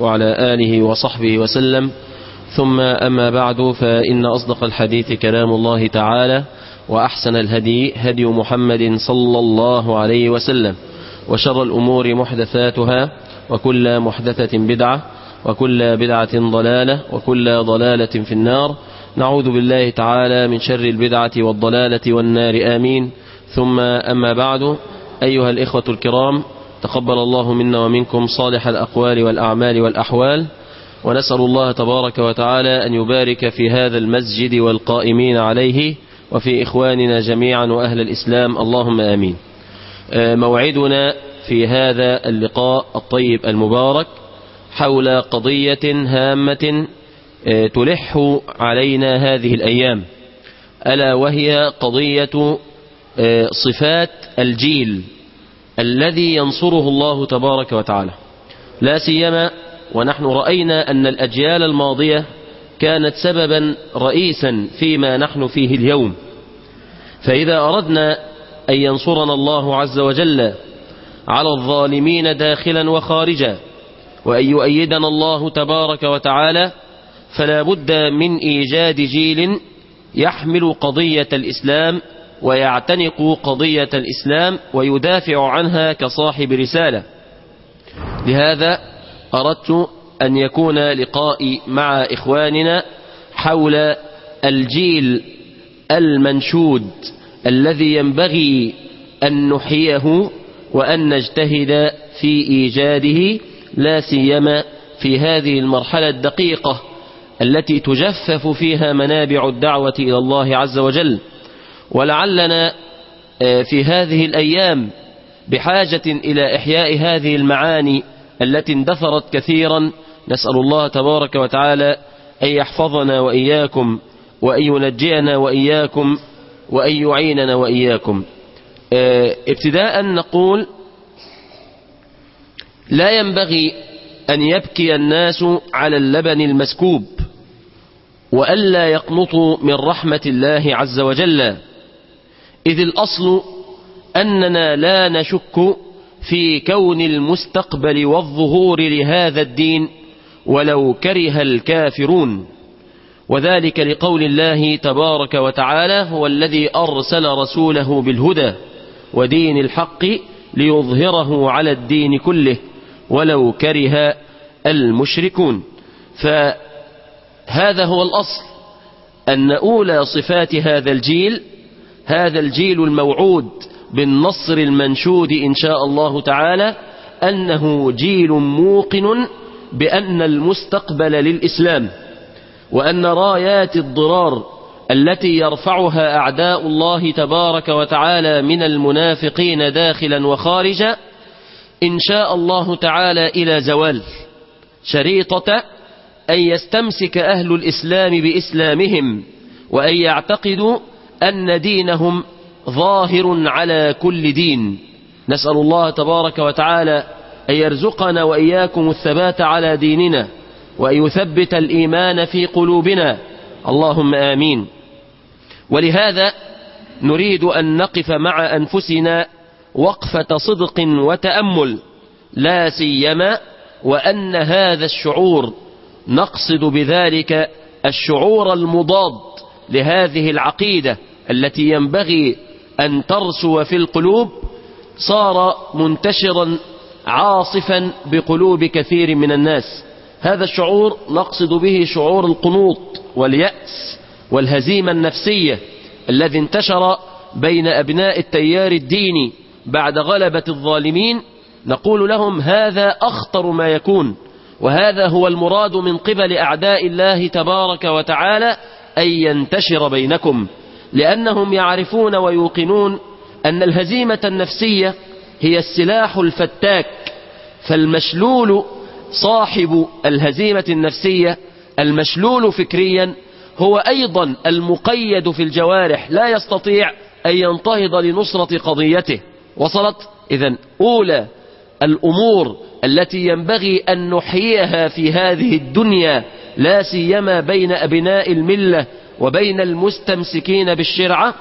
وعلى آله وصحبه وسلم. ثم أما بعد، فإن أصدق الحديث كلام الله تعالى، وأحسن الهدي هدي محمد صلى الله عليه وسلم، وشر الأمور محدثاتها، وكل محدثة بدعة، وكل بدعة ضلالة، وكل ضلالة في النار. نعوذ بالله تعالى من شر البدعة والضلالة والنار، آمين. ثم أما بعد، أيها الإخوة الكرام، تقبل الله منا ومنكم صالح الأقوال والأعمال والأحوال، ونسأل الله تبارك وتعالى أن يبارك في هذا المسجد والقائمين عليه، وفي إخواننا جميعا وأهل الإسلام، اللهم آمين. موعدنا في هذا اللقاء الطيب المبارك حول قضية هامة تلح علينا هذه الأيام، ألا وهي قضية صفات الجيل الذي ينصره الله تبارك وتعالى، لا سيما ونحن رأينا أن الأجيال الماضية كانت سببا رئيسا فيما نحن فيه اليوم. فإذا أردنا أن ينصرنا الله عز وجل على الظالمين داخلا وخارجا، وأن يؤيدنا الله تبارك وتعالى، فلا بد من إيجاد جيل يحمل قضية الإسلام ويعتنق قضية الإسلام ويدافع عنها كصاحب رسالة. لهذا أردت أن يكون لقائي مع إخواننا حول الجيل المنشود الذي ينبغي أن نحييه وأن نجتهد في إيجاده، لا سيما في هذه المرحلة الدقيقة التي تجفف فيها منابع الدعوة إلى الله عز وجل. ولعلنا في هذه الأيام بحاجة إلى إحياء هذه المعاني التي اندثرت كثيرا. نسأل الله تبارك وتعالى أن يحفظنا وإياكم، وأن ينجينا وإياكم، وأن يعيننا وإياكم. ابتداء نقول: لا ينبغي أن يبكي الناس على اللبن المسكوب، وألا يقنطوا من رحمة الله عز وجل، إذ الأصل أننا لا نشك في كون المستقبل والظهور لهذا الدين ولو كره الكافرون، وذلك لقول الله تبارك وتعالى: هو الذي أرسل رسوله بالهدى ودين الحق ليظهره على الدين كله ولو كره المشركون. فهذا هو الأصل، أن أولى صفات هذا الجيل الموعود بالنصر المنشود إن شاء الله تعالى، أنه جيل موقن بأن المستقبل للإسلام، وأن رايات الضرار التي يرفعها أعداء الله تبارك وتعالى من المنافقين داخلا وخارجا إن شاء الله تعالى إلى زوال، شريطة أن يستمسك أهل الإسلام بإسلامهم، وأن يعتقدوا أن دينهم ظاهر على كل دين. نسأل الله تبارك وتعالى أن يرزقنا وإياكم الثبات على ديننا، وأن يثبت الإيمان في قلوبنا، اللهم آمين. ولهذا نريد أن نقف مع أنفسنا وقفة صدق وتأمل، لا سيما وأن هذا الشعور نقصد بذلك الشعور المضاد لهذه العقيدة التي ينبغي أن ترسو في القلوب، صار منتشرا عاصفا بقلوب كثير من الناس. هذا الشعور نقصد به شعور القنوط واليأس والهزيمة النفسية الذي انتشر بين أبناء التيار الديني بعد غلبة الظالمين. نقول لهم: هذا أخطر ما يكون، وهذا هو المراد من قبل أعداء الله تبارك وتعالى أن ينتشر بينكم، لأنهم يعرفون ويوقنون أن الهزيمة النفسية هي السلاح الفتاك. فالمشلول صاحب الهزيمة النفسية المشلول فكريا هو أيضا المقيد في الجوارح، لا يستطيع أن ينتهض لنصرة قضيته. وصلت؟ إذن أولى الأمور التي ينبغي أن نحييها في هذه الدنيا، لا سيما بين أبناء الملة وبين المستمسكين بالشرعة،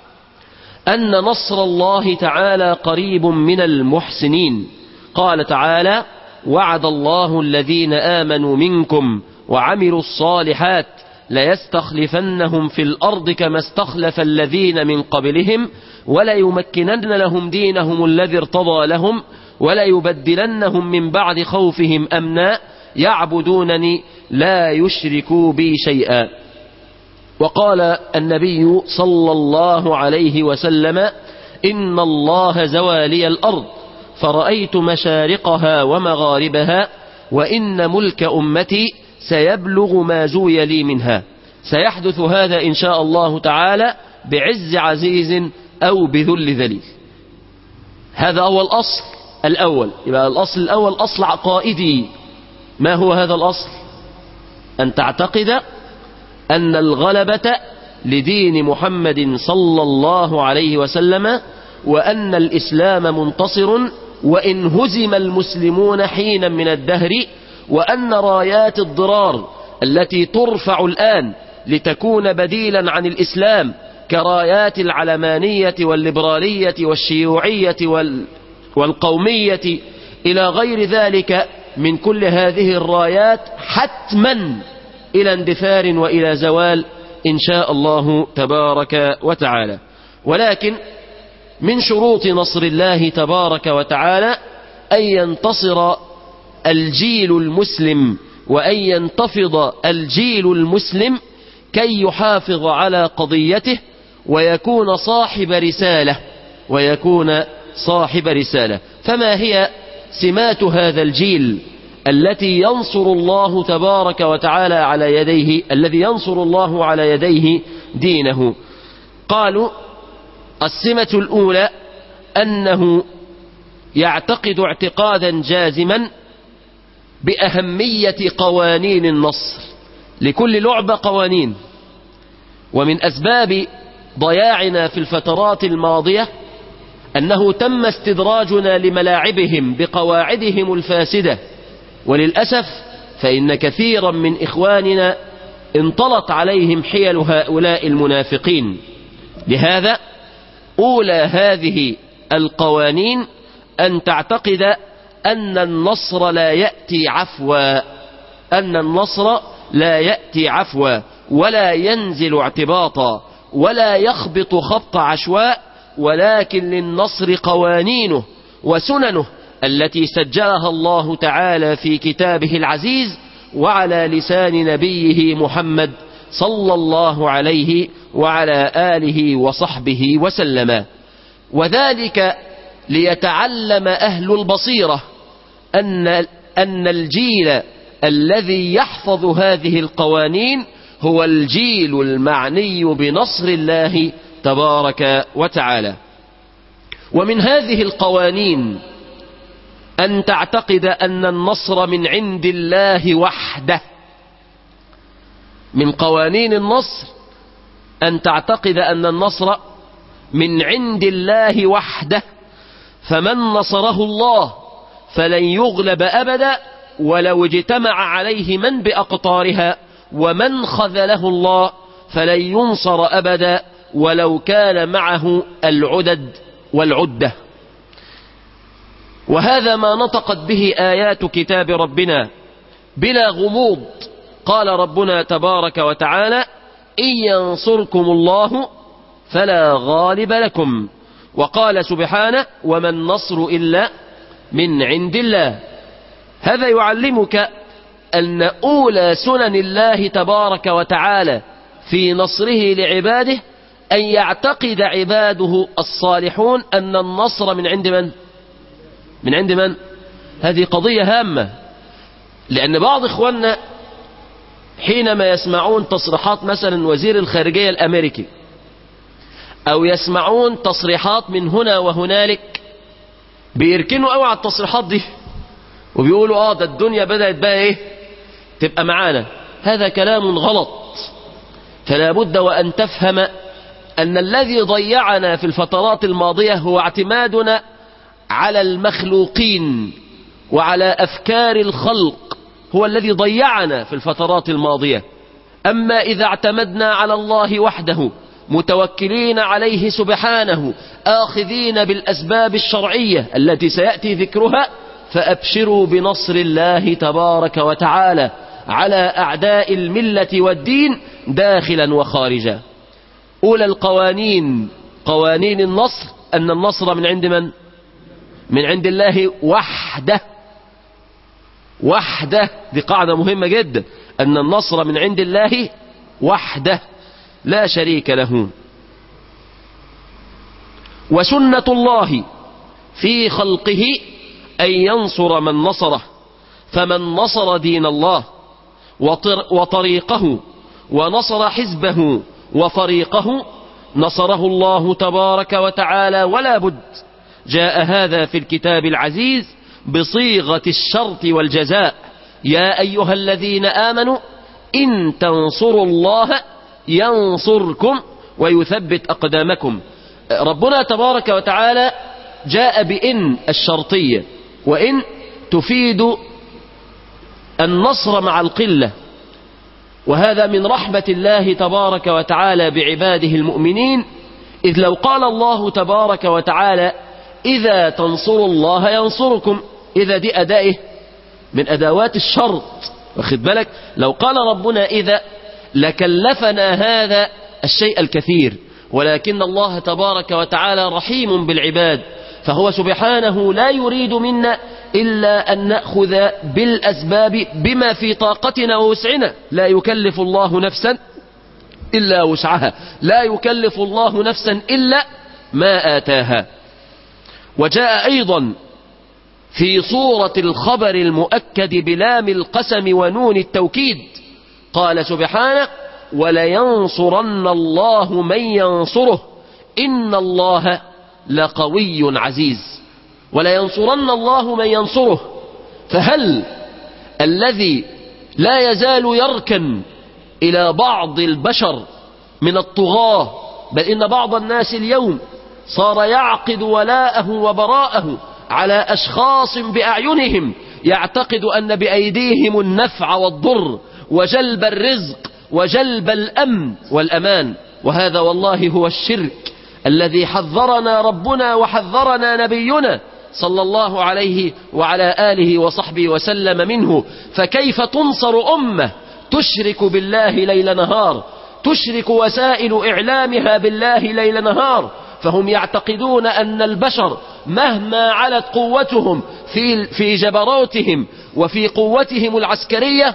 أن نصر الله تعالى قريب من المحسنين. قال تعالى: وعد الله الذين آمنوا منكم وعملوا الصالحات ليستخلفنهم في الأرض كما استخلف الذين من قبلهم وليمكنن لهم دينهم الذي ارتضى لهم وليبدلنهم من بعد خوفهم أمنا يعبدونني لا يشركوا بي شيئا. وقال النبي صلى الله عليه وسلم: إن الله زوى لي الأرض فرأيت مشارقها ومغاربها وإن ملك أمتي سيبلغ ما زوي لي منها. سيحدث هذا إن شاء الله تعالى بعز عزيز أو بذل ذليل. هذا هو الأصل الأول. يبقى الأصل الأول أصل عقائدي. ما هو هذا الأصل؟ أن تعتقد أن الغلبة لدين محمد صلى الله عليه وسلم، وأن الإسلام منتصر وإن هزم المسلمون حينا من الدهر، وأن رايات الضرار التي ترفع الآن لتكون بديلا عن الإسلام كرايات العلمانية والليبرالية والشيوعية والقومية إلى غير ذلك من كل هذه الرايات حتما إلى اندثار وإلى زوال إن شاء الله تبارك وتعالى. ولكن من شروط نصر الله تبارك وتعالى أن ينتصر الجيل المسلم وأن ينتفض الجيل المسلم كي يحافظ على قضيته ويكون صاحب رسالة. فما هي سمات هذا الجيل التي ينصر الله تبارك وتعالى على يديه، الذي ينصر الله على يديه دينه؟ قالوا: السمة الأولى أنه يعتقد اعتقادا جازما بأهمية قوانين النصر. لكل لعبة قوانين، ومن أسباب ضياعنا في الفترات الماضية أنه تم استدراجنا لملاعبهم بقواعدهم الفاسدة، وللأسف فإن كثيرا من إخواننا انطلت عليهم حيل هؤلاء المنافقين. لهذا أولى هذه القوانين أن تعتقد أن النصر لا يأتي عفوا ولا ينزل اعتباطا ولا يخبط خبط عشواء، ولكن للنصر قوانينه وسننه التي سجلها الله تعالى في كتابه العزيز وعلى لسان نبيه محمد صلى الله عليه وعلى آله وصحبه وسلم. وذلك ليتعلم أهل البصيرة أن الجيل الذي يحفظ هذه القوانين هو الجيل المعني بنصر الله تبارك وتعالى. ومن هذه القوانين أن تعتقد أن النصر من عند الله وحده. من قوانين النصر أن تعتقد أن النصر من عند الله وحده، فمن نصره الله فلن يغلب أبدا ولو اجتمع عليه من بأقطارها، ومن خذله الله فلن ينصر أبدا ولو كان معه العدد والعدة. وهذا ما نطقت به آيات كتاب ربنا بلا غموض. قال ربنا تبارك وتعالى: إن ينصركم الله فلا غالب لكم. وقال سبحانه: وما النصر إلا من عند الله. هذا يعلمك أن أولى سنن الله تبارك وتعالى في نصره لعباده أن يعتقد عباده الصالحون أن النصر من عند من؟ من عند من؟ هذه قضية هامة، لأن بعض إخواننا حينما يسمعون تصريحات مثلا وزير الخارجية الأمريكي أو يسمعون تصريحات من هنا وهنالك بيركنوا قوي على التصريحات دي وبيقولوا ده الدنيا بدأت بقى تبقى معانا. هذا كلام غلط. فلا بد وأن تفهم أن الذي ضيعنا في الفترات الماضية هو اعتمادنا على المخلوقين وعلى أفكار الخلق، هو الذي ضيعنا في الفترات الماضية. أما إذا اعتمدنا على الله وحده متوكلين عليه سبحانه آخذين بالأسباب الشرعية التي سيأتي ذكرها، فأبشروا بنصر الله تبارك وتعالى على أعداء الملة والدين داخلا وخارجا. أولى القوانين، قوانين النصر، أن النصر من عند من؟ من عند الله وحده. وحده، دي قاعدة مهمة جدا، أن النصر من عند الله وحده لا شريك له. وسنة الله في خلقه أن ينصر من نصره، فمن نصر دين الله وطريقه ونصر حزبه وفريقه نصره الله تبارك وتعالى ولا بد. جاء هذا في الكتاب العزيز بصيغة الشرط والجزاء: يا أيها الذين آمنوا إن تنصروا الله ينصركم ويثبت أقدامكم. ربنا تبارك وتعالى جاء بإن الشرطية، وإن تفيد النصر مع القلة، وهذا من رحمة الله تبارك وتعالى بعباده المؤمنين. إذ لو قال الله تبارك وتعالى إذا تنصروا الله ينصركم، إذا دي أدائه من أدوات الشرط، واخد بالك؟ لو قال ربنا إذا لكلفنا هذا الشيء الكثير، ولكن الله تبارك وتعالى رحيم بالعباد، فهو سبحانه لا يريد منا إلا أن نأخذ بالأسباب بما في طاقتنا ووسعنا. لا يكلف الله نفسا إلا وسعها، لا يكلف الله نفسا إلا ما آتاها. وجاء أيضا في صورة الخبر المؤكد بلام القسم ونون التوكيد، قال سبحانه: ولينصرن الله من ينصره إن الله لقوي عزيز. ولينصرن الله من ينصره، فهل الذي لا يزال يركن إلى بعض البشر من الطغاة، بل إن بعض الناس اليوم صار يعقد ولاءه وبراءه على أشخاص بأعينهم، يعتقد أن بأيديهم النفع والضر وجلب الرزق وجلب الأمن والأمان، وهذا والله هو الشرك الذي حذرنا ربنا وحذرنا نبينا صلى الله عليه وعلى آله وصحبه وسلم منه. فكيف تنصر أمة تشرك بالله ليل نهار، تشرك وسائل إعلامها بالله ليل نهار، فهم يعتقدون أن البشر مهما علت قوتهم في جبروتهم وفي قوتهم العسكرية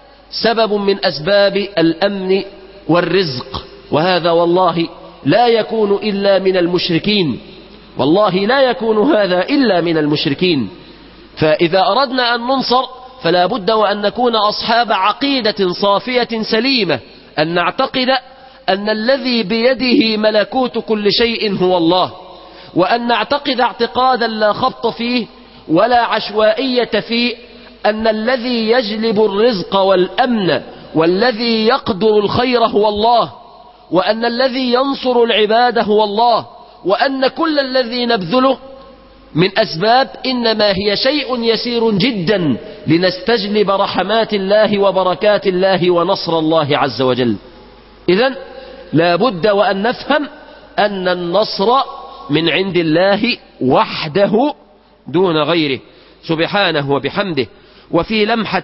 سبب من أسباب الأمن والرزق، وهذا والله لا يكون إلا من المشركين، والله لا يكون هذا إلا من المشركين. فإذا أردنا أن ننصر فلا بد وأن نكون أصحاب عقيدة صافية سليمة، أن نعتقد أن الذي بيده ملكوت كل شيء هو الله، وأن نعتقد اعتقادا لا خبط فيه ولا عشوائية فيه أن الذي يجلب الرزق والأمن والذي يقدر الخير هو الله، وأن الذي ينصر العباد هو الله، وأن كل الذي نبذله من أسباب إنما هي شيء يسير جدا لنستجلب رحمات الله وبركات الله ونصر الله عز وجل. إذن لا بد وأن نفهم أن النصر من عند الله وحده دون غيره سبحانه وبحمده. وفي لمحة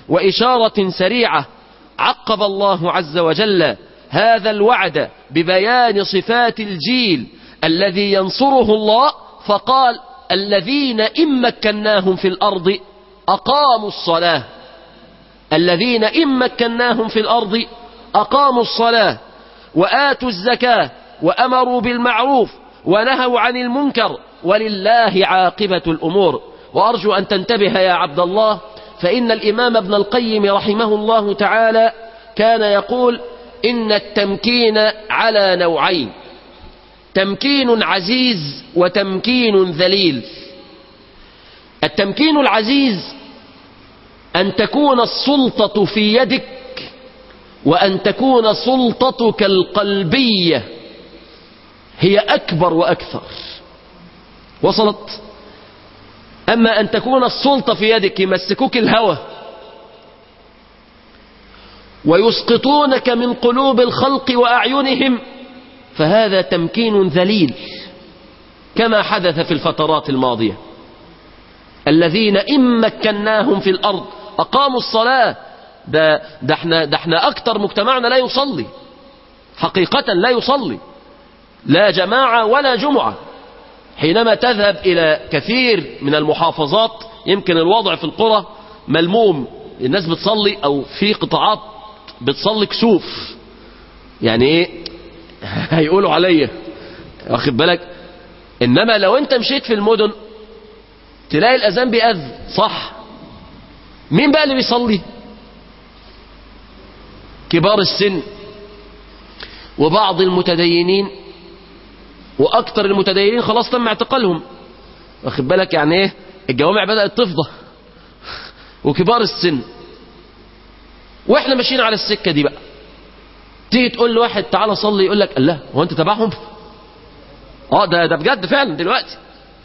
وإشارة سريعة عقب الله عز وجل هذا الوعد ببيان صفات الجيل الذي ينصره الله، فقال: الذين إن مكناهم في الأرض أقاموا الصلاة. الذين إن مكناهم في الأرض أقاموا الصلاة وآتوا الزكاة وأمروا بالمعروف ونهوا عن المنكر ولله عاقبة الأمور. وأرجو أن تنتبه يا عبد الله، فإن الإمام ابن القيم رحمه الله تعالى كان يقول إن التمكين على نوعين: تمكين عزيز وتمكين ذليل. التمكين العزيز أن تكون السلطة في يدك وأن تكون سلطتك القلبية هي أكبر وأكثر. وصلت؟ أما أن تكون السلطة في يدك يمسكوك الهوى ويسقطونك من قلوب الخلق وأعينهم، فهذا تمكين ذليل كما حدث في الفترات الماضية. الذين إن مكناهم في الأرض أقاموا الصلاة. ده احنا أكتر مجتمعنا لا يصلي، حقيقة لا يصلي، لا جماعة ولا جمعة. حينما تذهب إلى كثير من المحافظات يمكن الوضع في القرى ملموم، الناس بتصلي أو في قطاعات بتصلي كسوف، يعني ايه هيقولوا عليا، واخد بالك. انما لو انت مشيت في المدن تلاقي الاذان بيأذن صح. مين بقى اللي بيصلي؟ كبار السن وبعض المتدينين، واكتر المتدينين خلاص تم اعتقالهم، واخد بالك. يعني ايه الجوامع بدأت تفضى وكبار السن، واحنا ماشيين على السكة دي بقى. تيجي تقول لواحد تعالى صلي يقول لك الله هو انت تبعهم؟ ده بجد فعلا دلوقتي.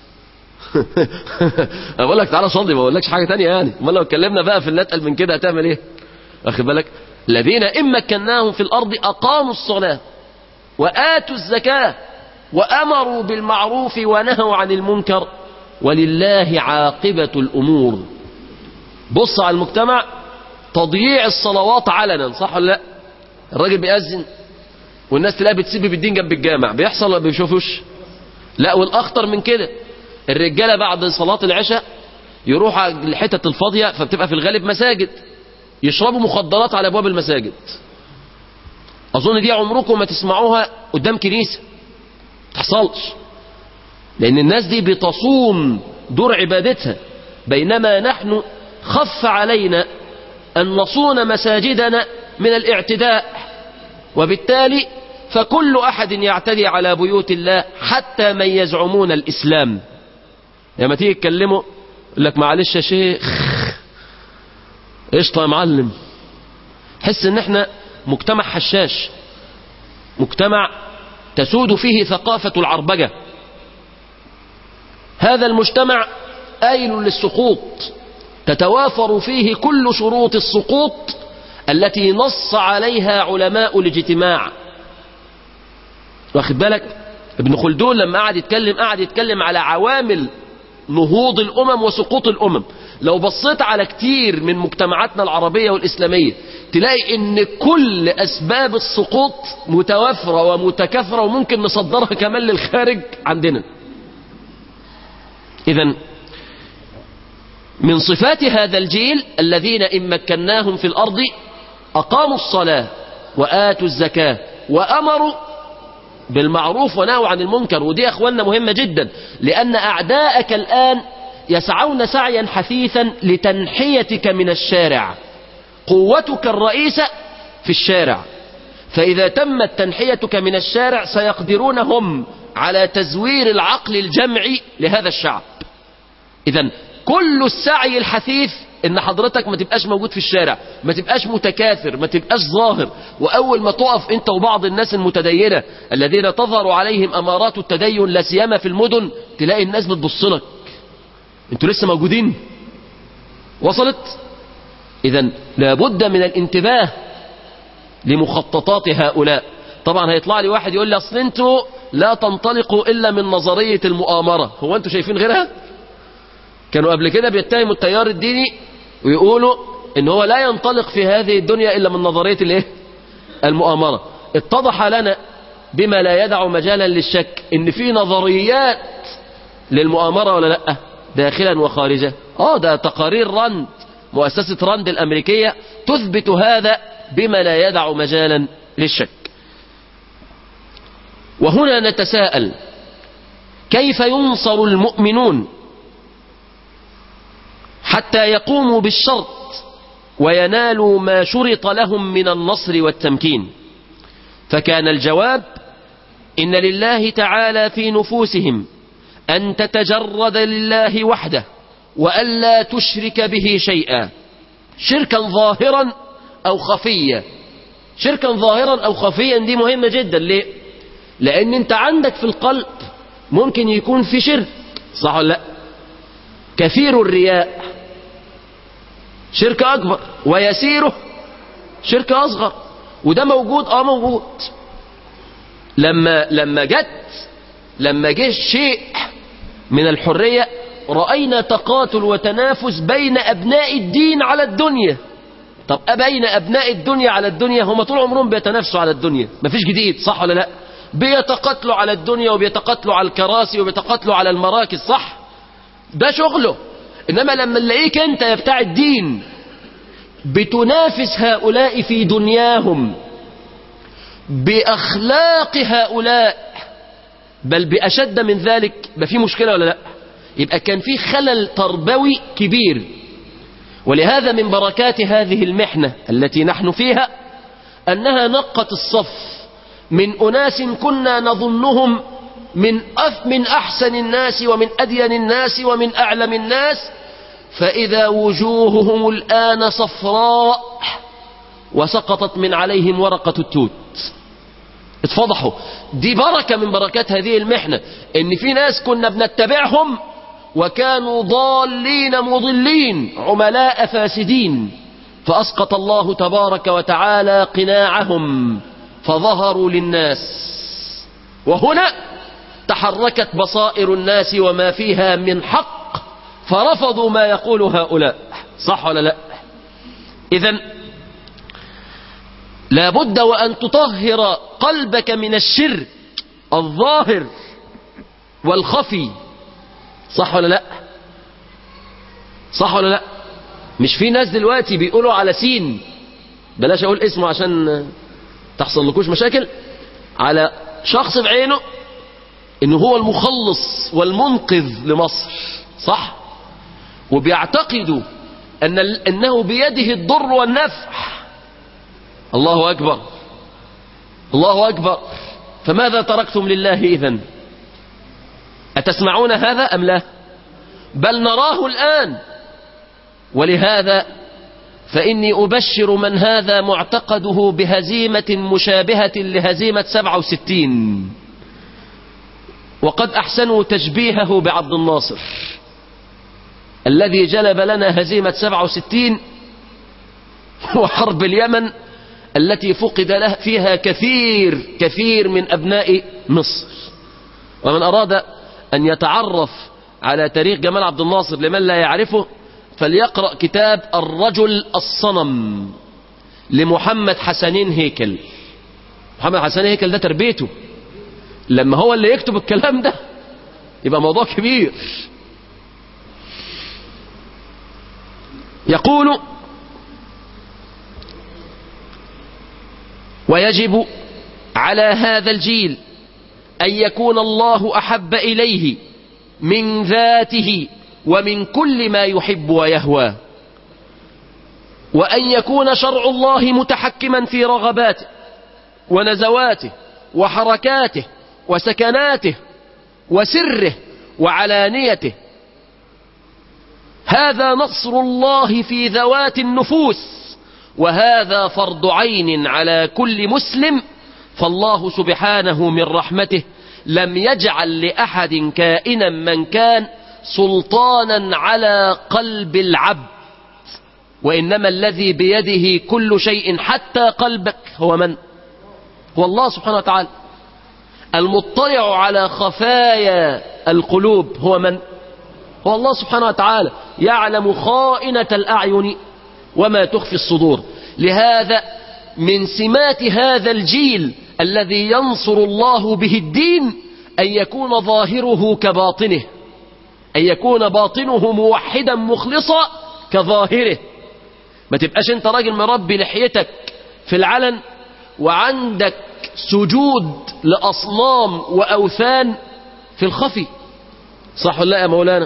اقول لك تعالى صلي ما اقولكش حاجه ثانيه يعني. امال لو اتكلمنا بقى في اللي اتقل من كده هتعمل ايه؟ واخد بالك. الذين ان مكناهم في الارض اقاموا الصلاه واتوا الزكاه وامروا بالمعروف ونهوا عن المنكر ولله عاقبه الامور. بص على المجتمع، تضييع الصلوات علنا، صح ولا لا؟ الراجل بيأذن والناس تلاقيها بتسيب بالدين جنب الجامع، بيحصل ولا بيشوفوش؟ لا، والاخطر من كده الرجاله بعد صلاه العشاء يروحوا على الحتت الفاضيه، فبتبقى في الغالب مساجد، يشربوا مخدرات على ابواب المساجد. اظن دي عمركم ما تسمعوها قدام كنيسه، ما تحصلش، لان الناس دي بتصوم دور عبادتها، بينما نحن خف علينا ان نصون مساجدنا من الاعتداء، وبالتالي فكل احد يعتدي على بيوت الله حتى من يزعمون الاسلام. لما تيجي تكلمه يقول لك معلش يا شيخ، قشطه يا معلم. حس ان احنا مجتمع حشاش، مجتمع تسود فيه ثقافة العربجة. هذا المجتمع آيل للسقوط، تتوافر فيه كل شروط السقوط التي نص عليها علماء الاجتماع. واخد بالك. ابن خلدون لما قعد يتكلم على عوامل نهوض الأمم وسقوط الأمم. لو بصيت على كتير من مجتمعاتنا العربية والإسلامية تلاقي ان كل أسباب السقوط متوفرة ومتكاثرة، وممكن نصدرها كمان للخارج عندنا. إذن من صفات هذا الجيل الذين إن مكناهم في الأرض أقاموا الصلاة وآتوا الزكاة وأمروا بالمعروف ونهوا عن المنكر. ودي يا أخواننا مهمة جدا، لأن أعداءك الآن يسعون سعيا حثيثا لتنحيتك من الشارع. قوتك الرئيسة في الشارع، فإذا تمت تنحيتك من الشارع سيقدرون هم على تزوير العقل الجمعي لهذا الشعب. إذن كل السعي الحثيث ان حضرتك ما تبقاش موجود في الشارع، ما تبقاش متكاثر، ما تبقاش ظاهر. واول ما تقف انت وبعض الناس المتدينة الذين تظهر عليهم امارات التدين لا سيما في المدن، تلاقي الناس بتبص لك، انتوا لسه موجودين؟ وصلت؟ اذا لابد من الانتباه لمخططات هؤلاء. طبعا هيطلع لي واحد يقول لي اصل انتوا لا تنطلقوا الا من نظرية المؤامرة. هو انتوا شايفين غيرها؟ كانوا قبل كده بيتهموا التيار الديني ويقولوا ان هو لا ينطلق في هذه الدنيا الا من نظرية الايه؟ المؤامرة. اتضح لنا بما لا يدع مجالا للشك ان في نظريات للمؤامرة ولا لا، داخلا وخارجا. ده تقارير راند، مؤسسة راند الامريكية تثبت هذا بما لا يدع مجالا للشك. وهنا نتساءل كيف ينصر المؤمنون حتى يقوموا بالشرط وينالوا ما شرط لهم من النصر والتمكين؟ فكان الجواب إن لله تعالى في نفوسهم أن تتجرد لله وحده وألا تشرك به شيئا، شركا ظاهرا أو خفيا. شركا ظاهرا أو خفيا دي مهمة جدا. ليه؟ لأن أنت عندك في القلب ممكن يكون في شرك، صح ولا لا؟ كثير الرياء شرك أكبر، ويسيره شرك أصغر، وده موجود. موجود. لما جه شيء من الحرية رأينا تقاتل وتنافس بين أبناء الدين على الدنيا. طب بين أبناء الدنيا على الدنيا، هم طول عمرهم بيتنافسوا على الدنيا، مفيش جديد، صح ولا لا؟ بيتقاتلوا على الدنيا وبيتقاتلوا على الكراسي وبيتقاتلوا على المراكز، صح؟ ده شغله. إنما لما نلاقيك أنت يا بتاع الدين بتنافس هؤلاء في دنياهم بأخلاق هؤلاء، بل بأشد من ذلك، ما في مشكلة ولا لا؟ يبقى كان في خلل تربوي كبير. ولهذا من بركات هذه المحنة التي نحن فيها أنها نقت الصف من أناس كنا نظنهم من أحسن الناس ومن أدين الناس ومن أعلم الناس، فإذا وجوههم الآن صفراء وسقطت من عليهم ورقة التوت، اتفضحوا. دي بركة من بركات هذه المحنة، ان في ناس كنا بنتبعهم وكانوا ضالين مضلين عملاء فاسدين، فأسقط الله تبارك وتعالى قناعهم فظهروا للناس. وهنا تحركت بصائر الناس وما فيها من حق، فرفضوا ما يقول هؤلاء، صح ولا لا؟ إذن لا بد وأن تطهر قلبك من الشرك الظاهر والخفي، صح ولا لا؟ صح ولا لا؟ مش في ناس دلوقتي بيقولوا على سين، بلاش أقول اسمه عشان تحصل لكوش مشاكل، على شخص بعينه إنه هو المخلص والمنقذ لمصر، صح؟ وبيعتقدوا أنه بيده الضر والنفع. الله أكبر، الله أكبر. فماذا تركتم لله إذن؟ أتسمعون هذا أم لا؟ بل نراه الآن. ولهذا فإني أبشر من هذا معتقده بهزيمة مشابهة لهزيمة 67، وقد أحسنوا تشبيهه بعبد الناصر الذي جلب لنا هزيمة 67 وحرب اليمن التي فقد فيها كثير من أبناء مصر. ومن أراد أن يتعرف على تاريخ جمال عبد الناصر لمن لا يعرفه فليقرأ كتاب الرجل الصنم لمحمد حسنين هيكل. محمد حسنين هيكل ده تربيته، لما هو اللي يكتب الكلام ده يبقى موضوع كبير. يقول: ويجب على هذا الجيل أن يكون الله أحب إليه من ذاته ومن كل ما يحب ويهوى، وأن يكون شرع الله متحكما في رغباته ونزواته وحركاته وسكناته وسره وعلانيته. هذا نصر الله في ذوات النفوس، وهذا فرض عين على كل مسلم. فالله سبحانه من رحمته لم يجعل لأحد كائنا من كان سلطانا على قلب العبد، وإنما الذي بيده كل شيء حتى قلبك هو من؟ هو الله سبحانه وتعالى. المطلع على خفايا القلوب هو من؟ هو الله سبحانه وتعالى. يعلم خائنة الأعين وما تخفي الصدور. لهذا من سمات هذا الجيل الذي ينصر الله به الدين أن يكون ظاهره كباطنه، أن يكون باطنه موحدا مخلصا كظاهره. ما تبقاش انت راجل مربي لحيتك في العلن وعندك سجود لأصنام وأوثان في الخفي، صح ولا لا يا مولانا؟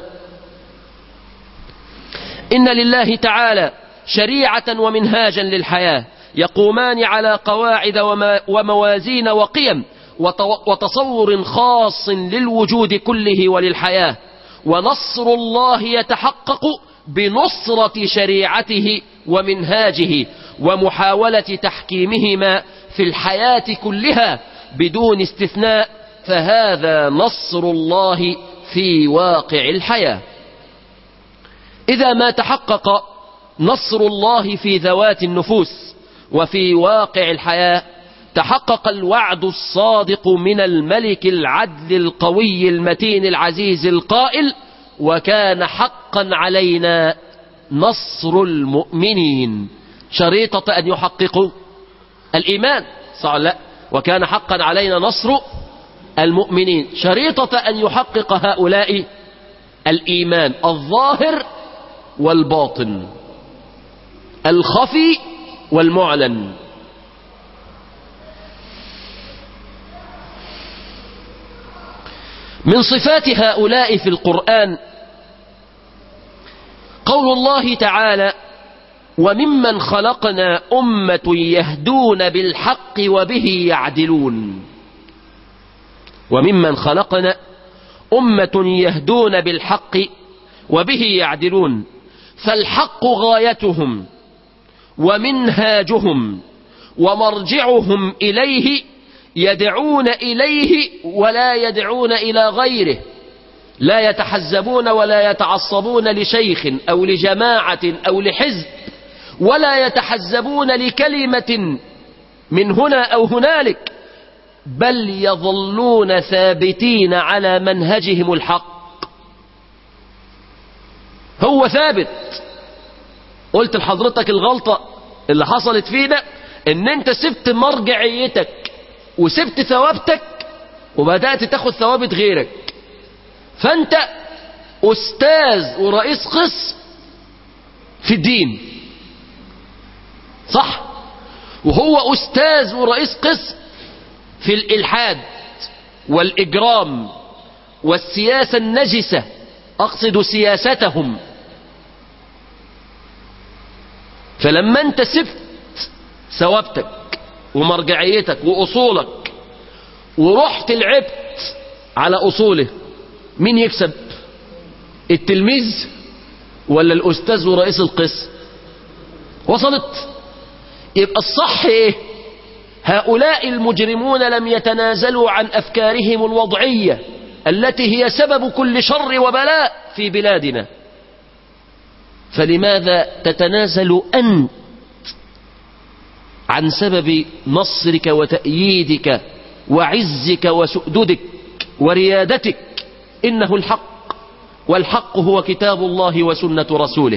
إن لله تعالى شريعة ومنهاجا للحياة يقومان على قواعد وموازين وقيم وتصور خاص للوجود كله وللحياة. ونصر الله يتحقق بنصرة شريعته ومنهاجه ومحاولة تحكيمهما في الحياة كلها بدون استثناء، فهذا نصر الله في واقع الحياة. إذا ما تحقق نصر الله في ذوات النفوس وفي واقع الحياة، تحقق الوعد الصادق من الملك العدل القوي المتين العزيز القائل: وكان حقا علينا نصر المؤمنين، شريطة أن يحققوا الإيمان، صح لا؟ وكان حقا علينا نصر المؤمنين، شريطة أن يحقق هؤلاء الإيمان الظاهر والباطن، الخفي والمعلن. من صفات هؤلاء في القرآن قول الله تعالى: وممن خلقنا أمة يهدون بالحق وبه يعدلون. وممن خلقنا أمة يهدون بالحق وبه يعدلون، فالحق غايتهم ومنهاجهم ومرجعهم إليه، يدعون إليه ولا يدعون إلى غيره، لا يتحزبون ولا يتعصبون لشيخ أو لجماعة أو لحزب، ولا يتحزبون لكلمة من هنا أو هنالك، بل يظلون ثابتين على منهجهم الحق. هو ثابت. قلت لحضرتك الغلطة اللي حصلت فينا ان انت سبت مرجعيتك وسبت ثوابتك وبدأت تاخد ثوابت غيرك، فانت استاذ ورئيس قسم في الدين، صح؟ وهو استاذ ورئيس قسم في الإلحاد والإجرام والسياسة النجسة، أقصد سياستهم. فلما انت سبت ثوابتك ومرجعيتك وأصولك ورحت لعبت على أصوله، مين يكسب؟ التلميذ ولا الأستاذ ورئيس القسم؟ وصلت؟ يبقى الصح ايه؟ هؤلاء المجرمون لم يتنازلوا عن أفكارهم الوضعية التي هي سبب كل شر وبلاء في بلادنا، فلماذا تتنازل أنت عن سبب نصرك وتأييدك وعزك وسؤددك وريادتك؟ إنه الحق، والحق هو كتاب الله وسنة رسوله.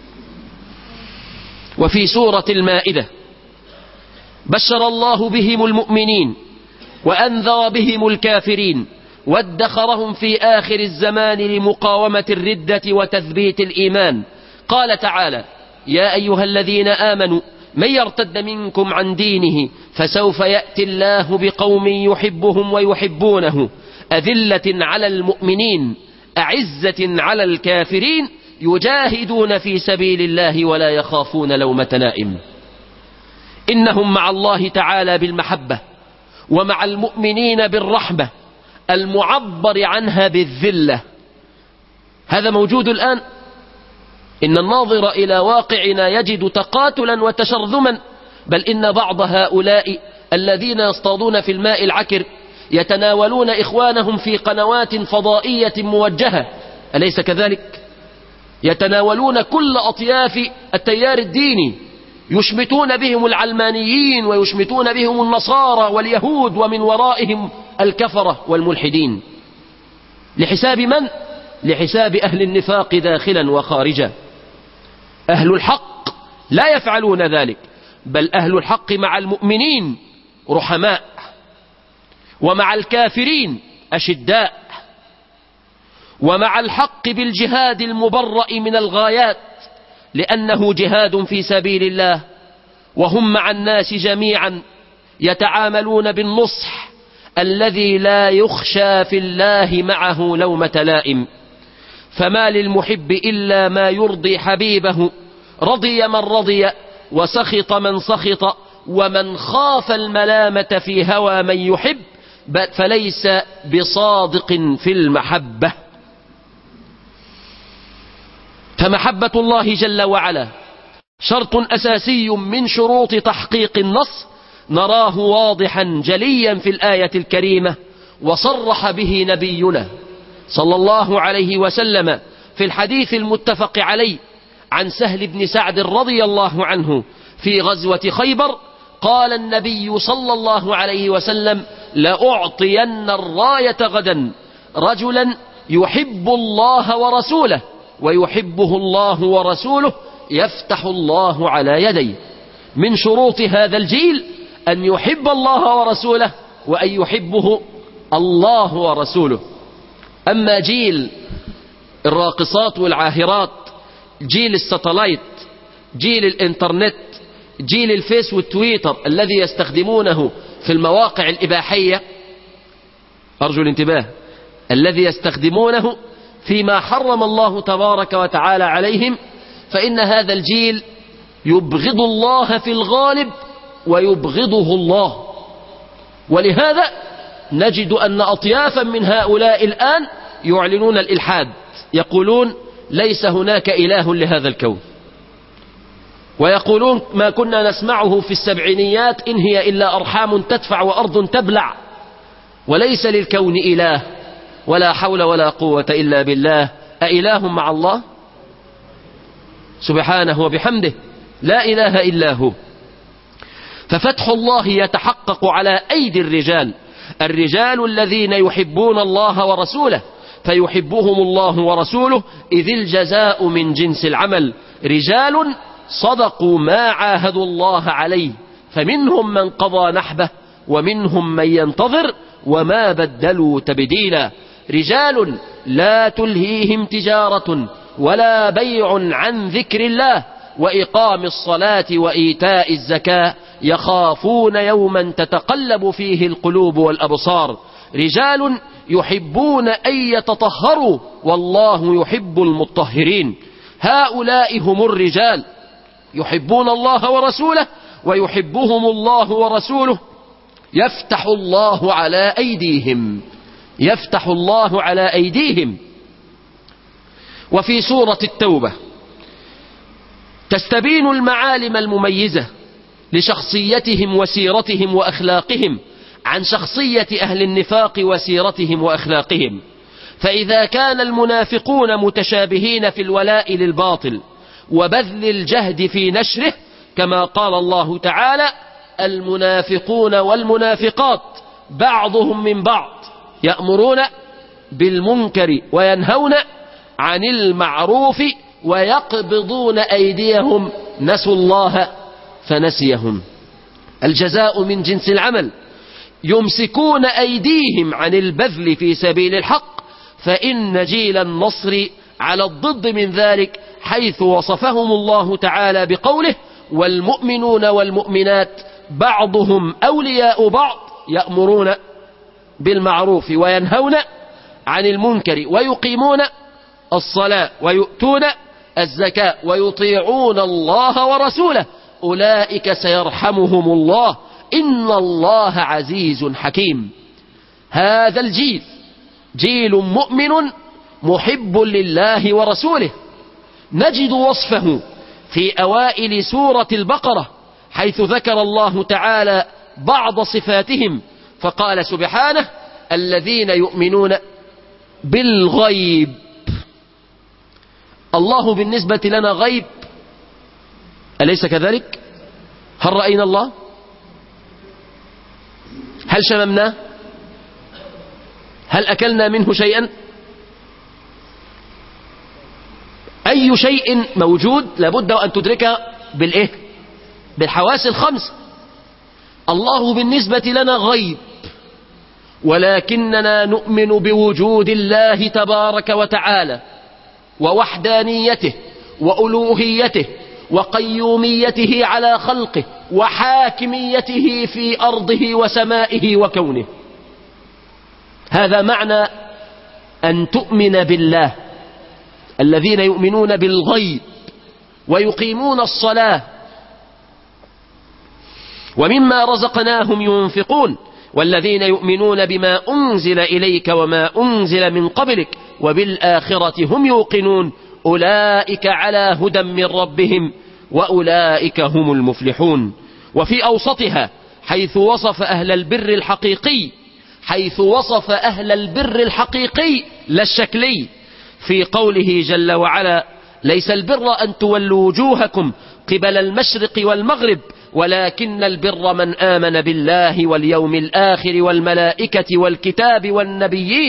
وفي سورة المائدة بشر الله بهم المؤمنين وأنذر بهم الكافرين وادخرهم في آخر الزمان لمقاومة الردة وتثبيت الإيمان. قال تعالى: يا أيها الذين آمنوا من يرتد منكم عن دينه فسوف يأتي الله بقوم يحبهم ويحبونه أذلة على المؤمنين أعزة على الكافرين يجاهدون في سبيل الله ولا يخافون لومة لائم. إنهم مع الله تعالى بالمحبة، ومع المؤمنين بالرحمة المعبر عنها بالذلة. هذا موجود الآن. إن الناظر إلى واقعنا يجد تقاتلا وتشرذما، بل إن بعض هؤلاء الذين يصطادون في الماء العكر يتناولون إخوانهم في قنوات فضائية موجهة، أليس كذلك؟ يتناولون كل أطياف التيار الديني، يشمتون بهم العلمانيين ويشمتون بهم النصارى واليهود، ومن ورائهم الكفرة والملحدين. لحساب من؟ لحساب أهل النفاق داخلا وخارجا. أهل الحق لا يفعلون ذلك، بل أهل الحق مع المؤمنين رحماء، ومع الكافرين أشداء، ومع الحق بالجهاد المبرأ من الغايات، لأنه جهاد في سبيل الله، وهم مع الناس جميعا يتعاملون بالنصح الذي لا يخشى في الله معه لومة لائم. فما للمحب إلا ما يرضي حبيبه، رضي من رضي وسخط من سخط، ومن خاف الملامة في هوى من يحب فليس بصادق في المحبة. فمحبة الله جل وعلا شرط أساسي من شروط تحقيق النصر، نراه واضحا جليا في الآية الكريمة، وصرح به نبينا صلى الله عليه وسلم في الحديث المتفق عليه عن سهل بن سعد رضي الله عنه في غزوة خيبر. قال النبي صلى الله عليه وسلم: لأعطين الراية غدا رجلا يحب الله ورسوله ويحبه الله ورسوله يفتح الله على يديه. من شروط هذا الجيل أن يحب الله ورسوله وأن يحبه الله ورسوله. أما جيل الراقصات والعاهرات، جيل الساتلايت، جيل الانترنت، جيل الفيس والتويتر الذي يستخدمونه في المواقع الإباحية، أرجو الانتباه، الذي يستخدمونه فيما حرم الله تبارك وتعالى عليهم، فإن هذا الجيل يبغض الله في الغالب ويبغضه الله. ولهذا نجد أن أطيافا من هؤلاء الآن يعلنون الإلحاد، يقولون ليس هناك إله لهذا الكون، ويقولون ما كنا نسمعه في السبعينيات إن هي إلا أرحام تدفع وأرض تبلع، وليس للكون إله، ولا حول ولا قوة إلا بالله. أإله مع الله؟ سبحانه وبحمده، لا إله إلا هو. ففتح الله يتحقق على أيدي الرجال الذين يحبون الله ورسوله فيحبهم الله ورسوله، إذ الجزاء من جنس العمل. رجال صدقوا ما عاهدوا الله عليه، فمنهم من قضى نحبه ومنهم من ينتظر وما بدلوا تبديلا. رجال لا تلهيهم تجارة ولا بيع عن ذكر الله وإقام الصلاة وإيتاء الزكاة يخافون يوما تتقلب فيه القلوب والأبصار. رجال يحبون أن يتطهروا والله يحب المطهرين. هؤلاء هم الرجال يحبون الله ورسوله ويحبهم الله ورسوله يفتح الله على أيديهم، يفتح الله على أيديهم. وفي سورة التوبة تستبين المعالم المميزة لشخصيتهم وسيرتهم وأخلاقهم عن شخصية أهل النفاق وسيرتهم وأخلاقهم. فإذا كان المنافقون متشابهين في الولاء للباطل وبذل الجهد في نشره، كما قال الله تعالى: المنافقون والمنافقات بعضهم من بعض يأمرون بالمنكر وينهون عن المعروف ويقبضون أيديهم نسوا الله فنسيهم. الجزاء من جنس العمل. يمسكون أيديهم عن البذل في سبيل الحق، فإن جيل النصر على الضد من ذلك، حيث وصفهم الله تعالى بقوله: والمؤمنون والمؤمنات بعضهم أولياء بعض يأمرون بالمعروف وينهون عن المنكر ويقيمون الصلاة ويؤتون الزكاة ويطيعون الله ورسوله أولئك سيرحمهم الله إن الله عزيز حكيم. هذا الجيل جيل مؤمن محب لله ورسوله. نجد وصفه في أوائل سورة البقرة، حيث ذكر الله تعالى بعض صفاتهم فقال سبحانه: الذين يؤمنون بالغيب. الله بالنسبة لنا غيب، أليس كذلك؟ هل رأينا الله؟ هل شممناه؟ هل أكلنا منه شيئا؟ أي شيء موجود لابد أن تدركه بالإيه؟ بالحواس الخمس. الله بالنسبة لنا غيب، ولكننا نؤمن بوجود الله تبارك وتعالى ووحدانيته وألوهيته وقيوميته على خلقه وحاكميته في أرضه وسمائه وكونه. هذا معنى أن تؤمن بالله. الذين يؤمنون بالغيب ويقيمون الصلاة ومما رزقناهم ينفقون، والذين يؤمنون بما أنزل إليك وما أنزل من قبلك وبالآخرة هم يوقنون أولئك على هدى من ربهم وأولئك هم المفلحون. وفي أوسطها حيث وصف أهل البر الحقيقي، حيث وصف أهل البر الحقيقي لا الشكلي، في قوله جل وعلا: ليس البر أن تولوا وجوهكم قبل المشرق والمغرب ولكن البر من آمن بالله واليوم الآخر والملائكة والكتاب والنبيين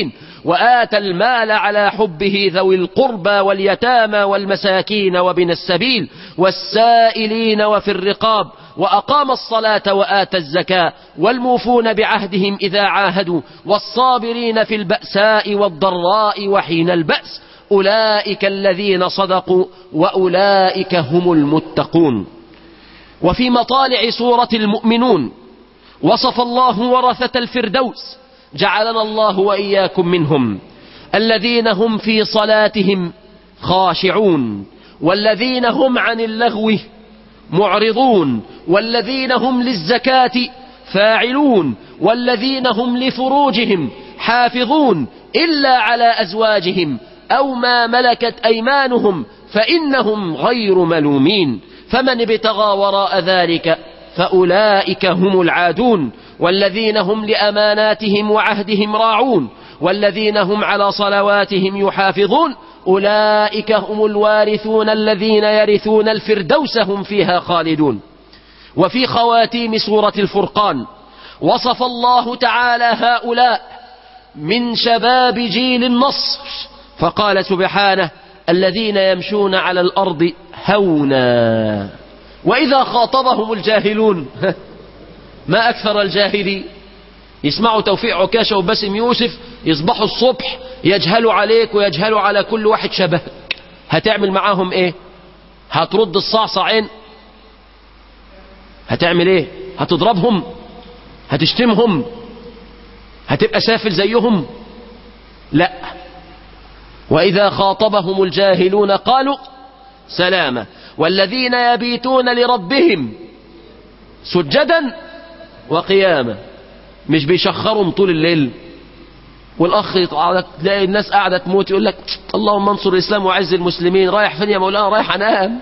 وآتى المال على حبه ذوي القربى واليتامى والمساكين وابن السبيل والسائلين وفي الرقاب وأقام الصلاة وآتى الزكاة والموفون بعهدهم إذا عاهدوا والصابرين في البأساء والضراء وحين البأس أولئك الذين صدقوا وأولئك هم المتقون. وفي مطالع سورة المؤمنون وصف الله ورثة الفردوس، جعلنا الله وإياكم منهم، الذين هم في صلاتهم خاشعون، والذين هم عن اللغو معرضون، والذين هم للزكاة فاعلون، والذين هم لفروجهم حافظون إلا على أزواجهم أو ما ملكت أيمانهم فإنهم غير ملومين، فمن ابتغى وراء ذلك فأولئك هم العادون، والذين هم لأماناتهم وعهدهم راعون، والذين هم على صلواتهم يحافظون أولئك هم الوارثون الذين يرثون الفردوس هم فيها خالدون. وفي خواتيم سورة الفرقان وصف الله تعالى هؤلاء من شباب جيل النصر فقال سبحانه الذين يمشون على الأرض هونا وإذا خاطبهم الجاهلون ما أكثر الجاهلين، يسمعوا توفيق عكاشة وباسم يوسف يصبحوا الصبح يجهلوا عليك ويجهلوا على كل واحد شبهك، هتعمل معاهم ايه؟ هترد الصعصعين؟ هتعمل ايه؟ هتضربهم؟ هتشتمهم؟ هتبقى سافل زيهم؟ لا. وإذا خاطبهم الجاهلون قالوا سلاما والذين يبيتون لربهم سجدا وقياما، مش بيشخرهم طول الليل. والأخ تلاقي الناس قاعدة تموت يقول لك اللهم انصر الإسلام وعز المسلمين، رايح فين يا مولانا؟ رايح أنام.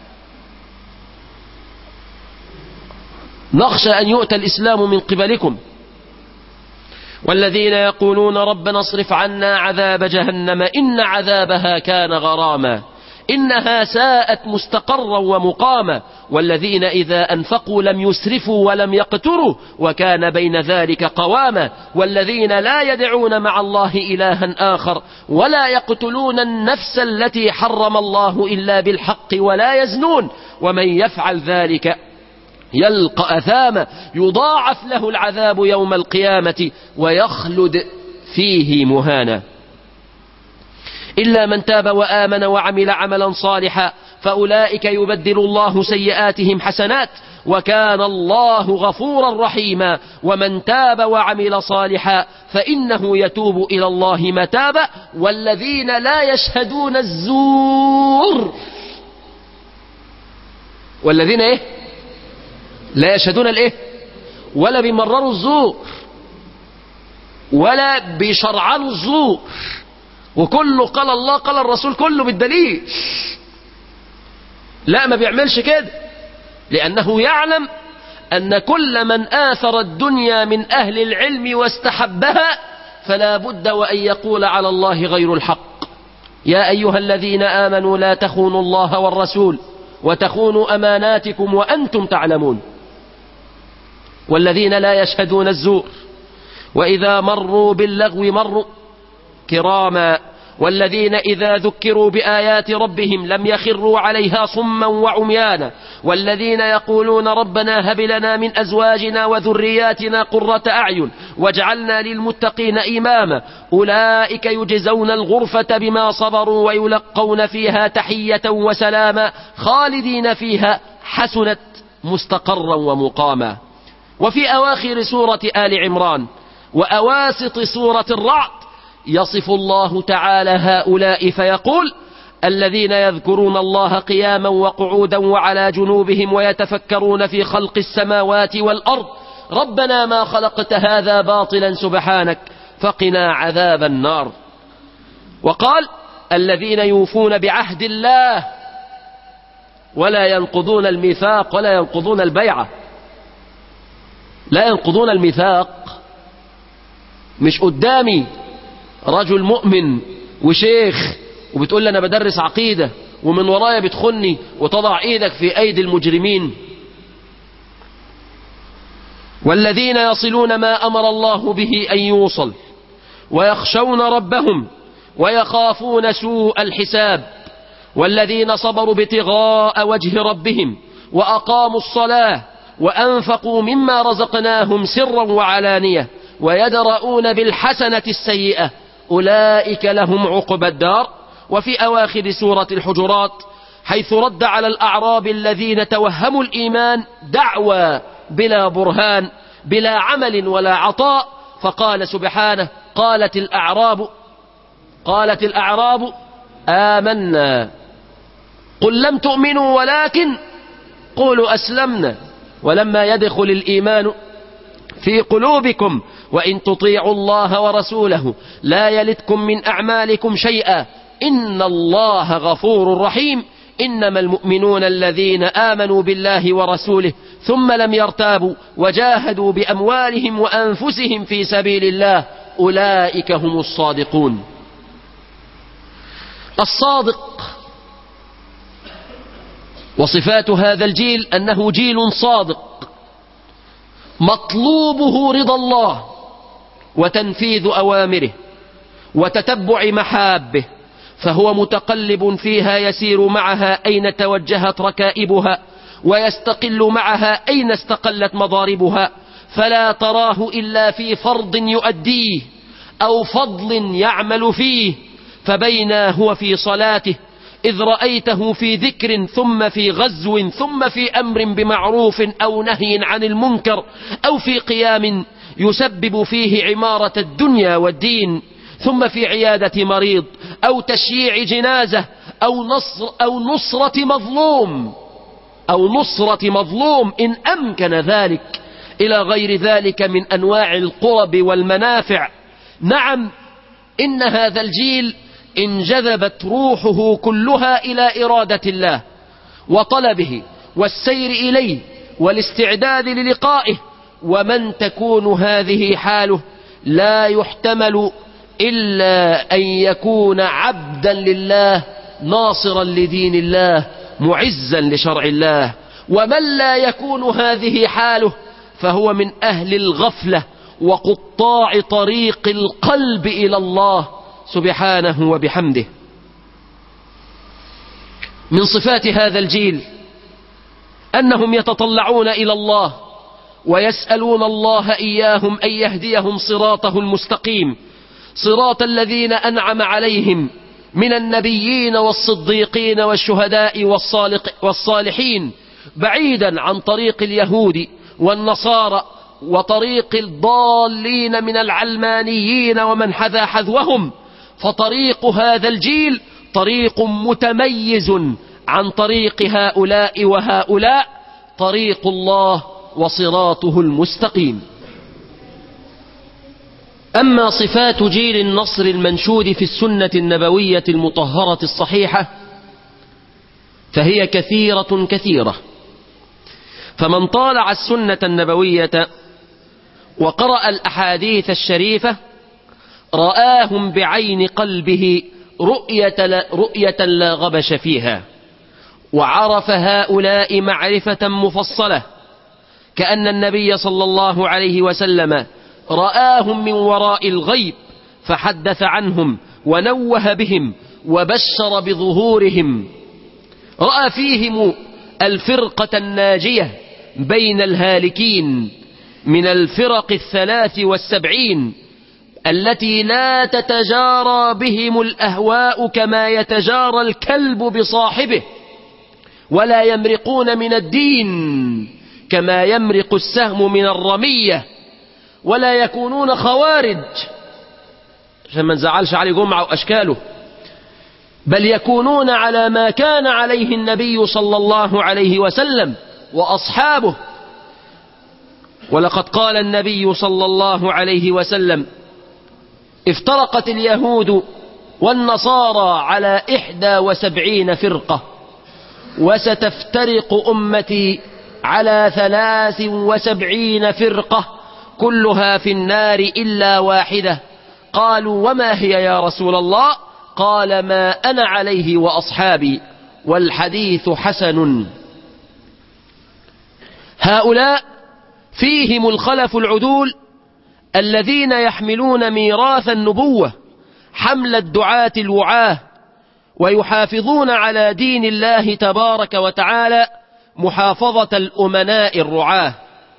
نخشى أن يؤتى الإسلام من قبلكم. والذين يقولون ربنا اصرف عنا عذاب جهنم إن عذابها كان غراما إنها ساءت مستقرا ومقاما والذين إذا أنفقوا لم يسرفوا ولم يقتروا وكان بين ذلك قواما والذين لا يدعون مع الله إلها آخر ولا يقتلون النفس التي حرم الله إلا بالحق ولا يزنون ومن يفعل ذلك يلقى أثاما يضاعف له العذاب يوم القيامة ويخلد فيه مهانا إلا من تاب وآمن وعمل عملا صالحا فأولئك يبدل الله سيئاتهم حسنات وكان الله غفورا رحيما ومن تاب وعمل صالحا فإنه يتوب إلى الله متابا والذين لا يشهدون الزور والذين إيه؟ لا يشهدون الإيه؟ ولا بيمرروا الزور ولا بيشرعنوا الزور وكله قال الله قال الرسول كله بالدليل. لا، ما بيعملش كده، لأنه يعلم أن كل من آثر الدنيا من أهل العلم واستحبها فلا بد وأن يقول على الله غير الحق. يا أيها الذين آمنوا لا تخونوا الله والرسول وتخونوا أماناتكم وأنتم تعلمون. والذين لا يشهدون الزور وإذا مروا باللغو مروا كراما والذين إذا ذكروا بآيات ربهم لم يخروا عليها صما وعميانا والذين يقولون ربنا هب لنا من أزواجنا وذرياتنا قرة أعين واجعلنا للمتقين إماما أولئك يجزون الغرفة بما صبروا ويلقون فيها تحية وسلاما خالدين فيها حسنت مستقرا ومقاما. وفي أواخر سورة آل عمران وأواسط سورة الرعد يصف الله تعالى هؤلاء فيقول الذين يذكرون الله قياما وقعودا وعلى جنوبهم ويتفكرون في خلق السماوات والأرض ربنا ما خلقت هذا باطلا سبحانك فقنا عذاب النار. وقال الذين يوفون بعهد الله ولا ينقضون الميثاق ولا ينقضون البيعة. لا ينقضون الميثاق، مش قدامي رجل مؤمن وشيخ وبتقول لي أنا بدرس عقيدة ومن ورايا بتخني وتضع ايدك في ايدي المجرمين. والذين يصلون ما أمر الله به أن يوصل ويخشون ربهم ويخافون سوء الحساب. والذين صبروا ابتغاء وجه ربهم وأقاموا الصلاة وأنفقوا مما رزقناهم سرا وعلانية ويدرؤون بالحسنة السيئة أولئك لهم عقبى الدار. وفي أواخر سورة الحجرات حيث رد على الأعراب الذين توهموا الإيمان دعوى بلا برهان بلا عمل ولا عطاء، فقال سبحانه: قالت الأعراب آمنا قل لم تؤمنوا ولكن قولوا أسلمنا ولما يدخل الإيمان في قلوبكم وإن تطيعوا الله ورسوله لا يلتكم من أعمالكم شيئا إن الله غفور رحيم. إنما المؤمنون الذين آمنوا بالله ورسوله ثم لم يرتابوا وجاهدوا بأموالهم وأنفسهم في سبيل الله أولئك هم الصادقون. الصادق وصفات هذا الجيل أنه جيل صادق مطلوبه رضا الله وتنفيذ أوامره وتتبع محابه، فهو متقلب فيها يسير معها أين توجهت ركائبها ويستقل معها أين استقلت مضاربها، فلا تراه إلا في فرض يؤديه أو فضل يعمل فيه، فبينا هو في صلاته إذ رأيته في ذكر ثم في غزو ثم في أمر بمعروف أو نهي عن المنكر أو في قيام يسبب فيه عمارة الدنيا والدين، ثم في عيادة مريض أو تشييع جنازة أو نصرة مظلوم إن أمكن ذلك، إلى غير ذلك من أنواع القرب والمنافع. نعم، إن هذا الجيل انجذبت روحه كلها إلى إرادة الله وطلبه والسير إليه والاستعداد للقائه، ومن تكون هذه حاله لا يحتمل إلا أن يكون عبدا لله ناصرا لدين الله معزا لشرع الله. ومن لا يكون هذه حاله فهو من أهل الغفلة وقطاع طريق القلب إلى الله سبحانه وبحمده. من صفات هذا الجيل أنهم يتطلعون إلى الله ويسألون الله إياهم أن يهديهم صراطه المستقيم، صراط الذين أنعم عليهم من النبيين والصديقين والشهداء والصالحين، بعيدا عن طريق اليهود والنصارى وطريق الضالين من العلمانيين ومن حذا حذوهم. فطريق هذا الجيل طريق متميز عن طريق هؤلاء وهؤلاء، طريق الله وصراطه المستقيم. أما صفات جيل النصر المنشود في السنة النبوية المطهرة الصحيحة فهي كثيرة، فمن طالع السنة النبوية وقرأ الأحاديث الشريفة رآهم بعين قلبه رؤية لا غبش فيها، وعرف هؤلاء معرفة مفصلة، كأن النبي صلى الله عليه وسلم رآهم من وراء الغيب فحدث عنهم ونوه بهم وبشر بظهورهم. رأى فيهم الفرقة الناجية بين الهالكين من الفرق 73 التي لا تتجارى بهم الأهواء كما يتجارى الكلب بصاحبه، ولا يمرقون من الدين كما يمرق السهم من الرمية، ولا يكونون خوارج عشان ما نزعلش علي جمعة وأشكاله، بل يكونون على ما كان عليه النبي صلى الله عليه وسلم وأصحابه. ولقد قال النبي صلى الله عليه وسلم: افترقت اليهود والنصارى على 71 فرقة، وستفترق أمتي على 73 فرقة كلها في النار إلا واحدة. قالوا: وما هي يا رسول الله؟ قال: ما أنا عليه وأصحابي. والحديث حسن. هؤلاء فيهم الخلف العدول الذين يحملون ميراث النبوة حمل الدعاة الوعاة ويحافظون على دين الله تبارك وتعالى محافظة الأمناء الرعاة،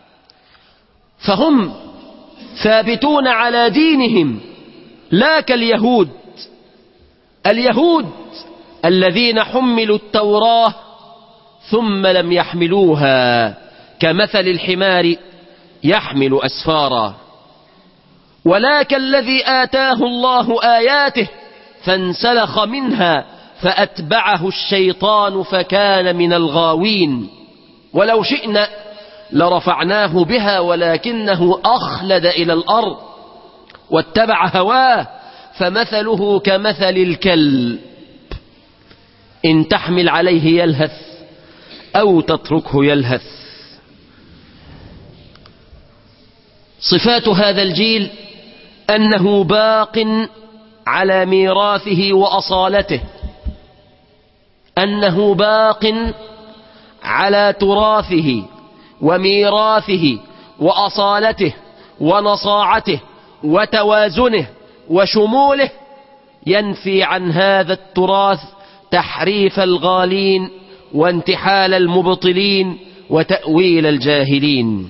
فهم ثابتون على دينهم لا كاليهود. اليهود الذين حملوا التوراة ثم لم يحملوها كمثل الحمار يحمل أسفارا، ولاك الذي آتاه الله آياته فانسلخ منها فأتبعه الشيطان فكان من الغاوين. ولو شئنا لرفعناه بها ولكنه أخلد إلى الأرض واتبع هواه فمثله كمثل الكلب إن تحمل عليه يلهث أو تتركه يلهث. صفات هذا الجيل أنه باق على ميراثه وأصالته، أنه باق على تراثه وميراثه وأصالته ونصاعته وتوازنه وشموله، ينفي عن هذا التراث تحريف الغالين وانتحال المبطلين وتأويل الجاهلين.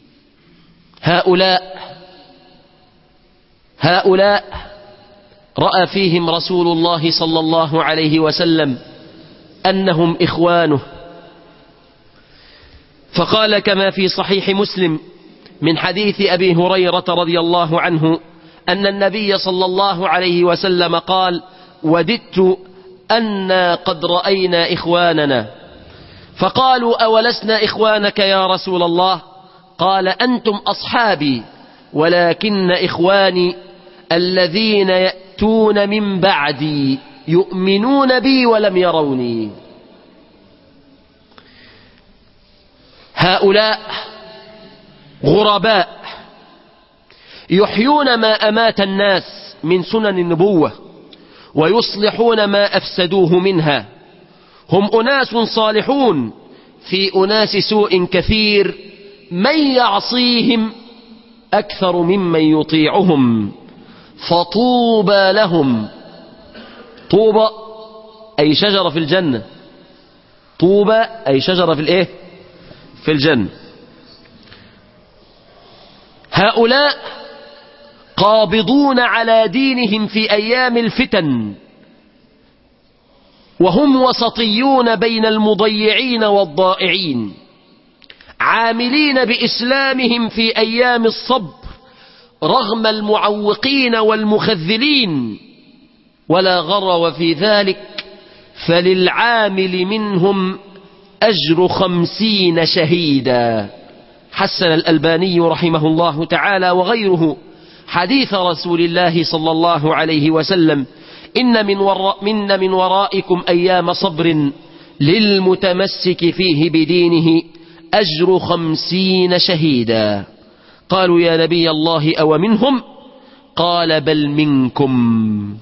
هؤلاء رأى فيهم رسول الله صلى الله عليه وسلم أنهم إخوانه، فقال كما في صحيح مسلم من حديث أبي هريرة رضي الله عنه أن النبي صلى الله عليه وسلم قال: وددت أنا قد رأينا إخواننا، فقالوا: أولسنا إخوانك يا رسول الله؟ قال: أنتم أصحابي، ولكن إخواني الذين يأتون من بعدي يؤمنون بي ولم يروني. هؤلاء غرباء يحيون ما أمات الناس من سنن النبوة ويصلحون ما أفسدوه منها. هم أناس صالحون في أناس سوء كثير، من يعصيهم أكثر ممن يطيعهم، فطوبى لهم. طوبى أي شجرة في الجنة، طوبى أي شجرة في الإيه؟ في الجنة. هؤلاء قابضون على دينهم في أيام الفتن، وهم وسطيون بين المضيعين والضائعين، عاملين بإسلامهم في أيام الصبر رغم المعوقين والمخذلين، ولا غرو في ذلك، فللعامل منهم أجر 50 شهيدا. حسن الألباني رحمه الله تعالى وغيره حديث رسول الله صلى الله عليه وسلم: إن من ورائكم أيام صبر للمتمسك فيه بدينه أجر 50 شهيدا. قالوا: يا نبي الله أو منهم؟ قال: بل منكم.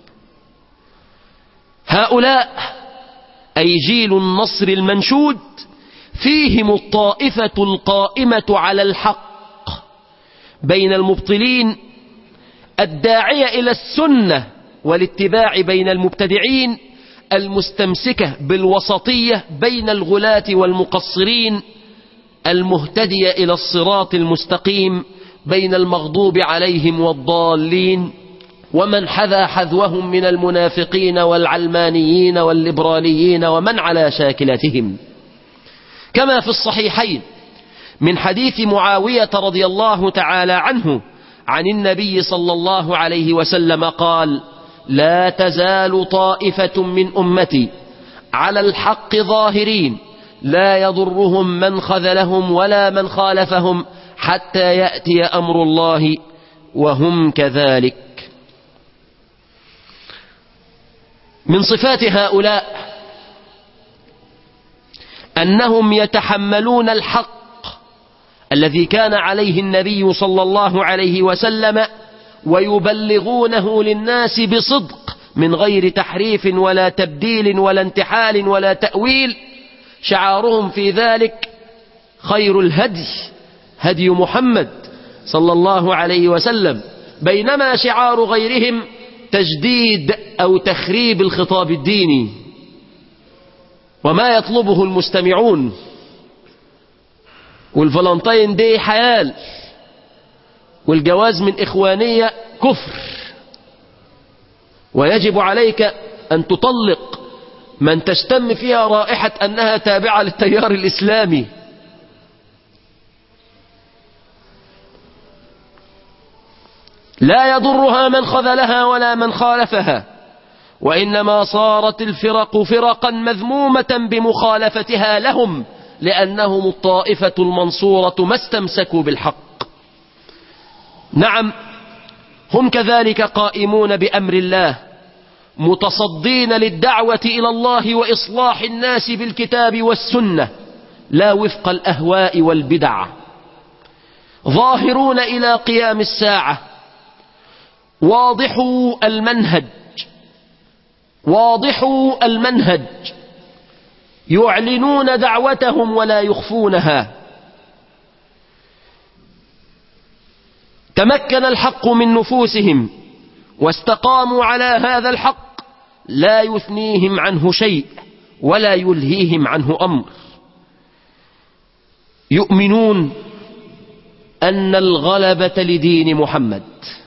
هؤلاء أي جيل النصر المنشود فيهم الطائفة القائمة على الحق بين المبطلين، الداعية إلى السنة والاتباع بين المبتدعين، المستمسكة بالوسطية بين الغلاة والمقصرين، المهتدية إلى الصراط المستقيم بين المغضوب عليهم والضالين، ومن حذا حذوهم من المنافقين والعلمانيين والليبراليين ومن على شاكلتهم. كما في الصحيحين من حديث معاوية رضي الله تعالى عنه عن النبي صلى الله عليه وسلم قال: لا تزال طائفة من أمتي على الحق ظاهرين لا يضرهم من خذلهم ولا من خالفهم حتى يأتي أمر الله وهم كذلك. من صفات هؤلاء أنهم يتحملون الحق الذي كان عليه النبي صلى الله عليه وسلم ويبلغونه للناس بصدق من غير تحريف ولا تبديل ولا انتحال ولا تأويل. شعارهم في ذلك: خير الهدي هدي محمد، صلى الله عليه وسلم، بينما شعار غيرهم تجديد أو تخريب الخطاب الديني وما يطلبه المستمعون. والفالنتين دي حيال، والجواز من إخوانية كفر، ويجب عليك أن تطلق من تشتم فيها رائحة أنها تابعة للتيار الإسلامي. لا يضرها من خذلها ولا من خالفها، وإنما صارت الفرق فرقا مذمومة بمخالفتها لهم، لأنهم الطائفة المنصورة ما استمسكوا بالحق. نعم، هم كذلك قائمون بأمر الله، متصدين للدعوة إلى الله وإصلاح الناس بالكتاب والسنة، لا وفق الأهواء والبدع، ظاهرون إلى قيام الساعة، واضحوا المنهج، يعلنون دعوتهم ولا يخفونها. تمكن الحق من نفوسهم واستقاموا على هذا الحق، لا يثنيهم عنه شيء ولا يلهيهم عنه أمر. يؤمنون أن الغلبة لدين محمد،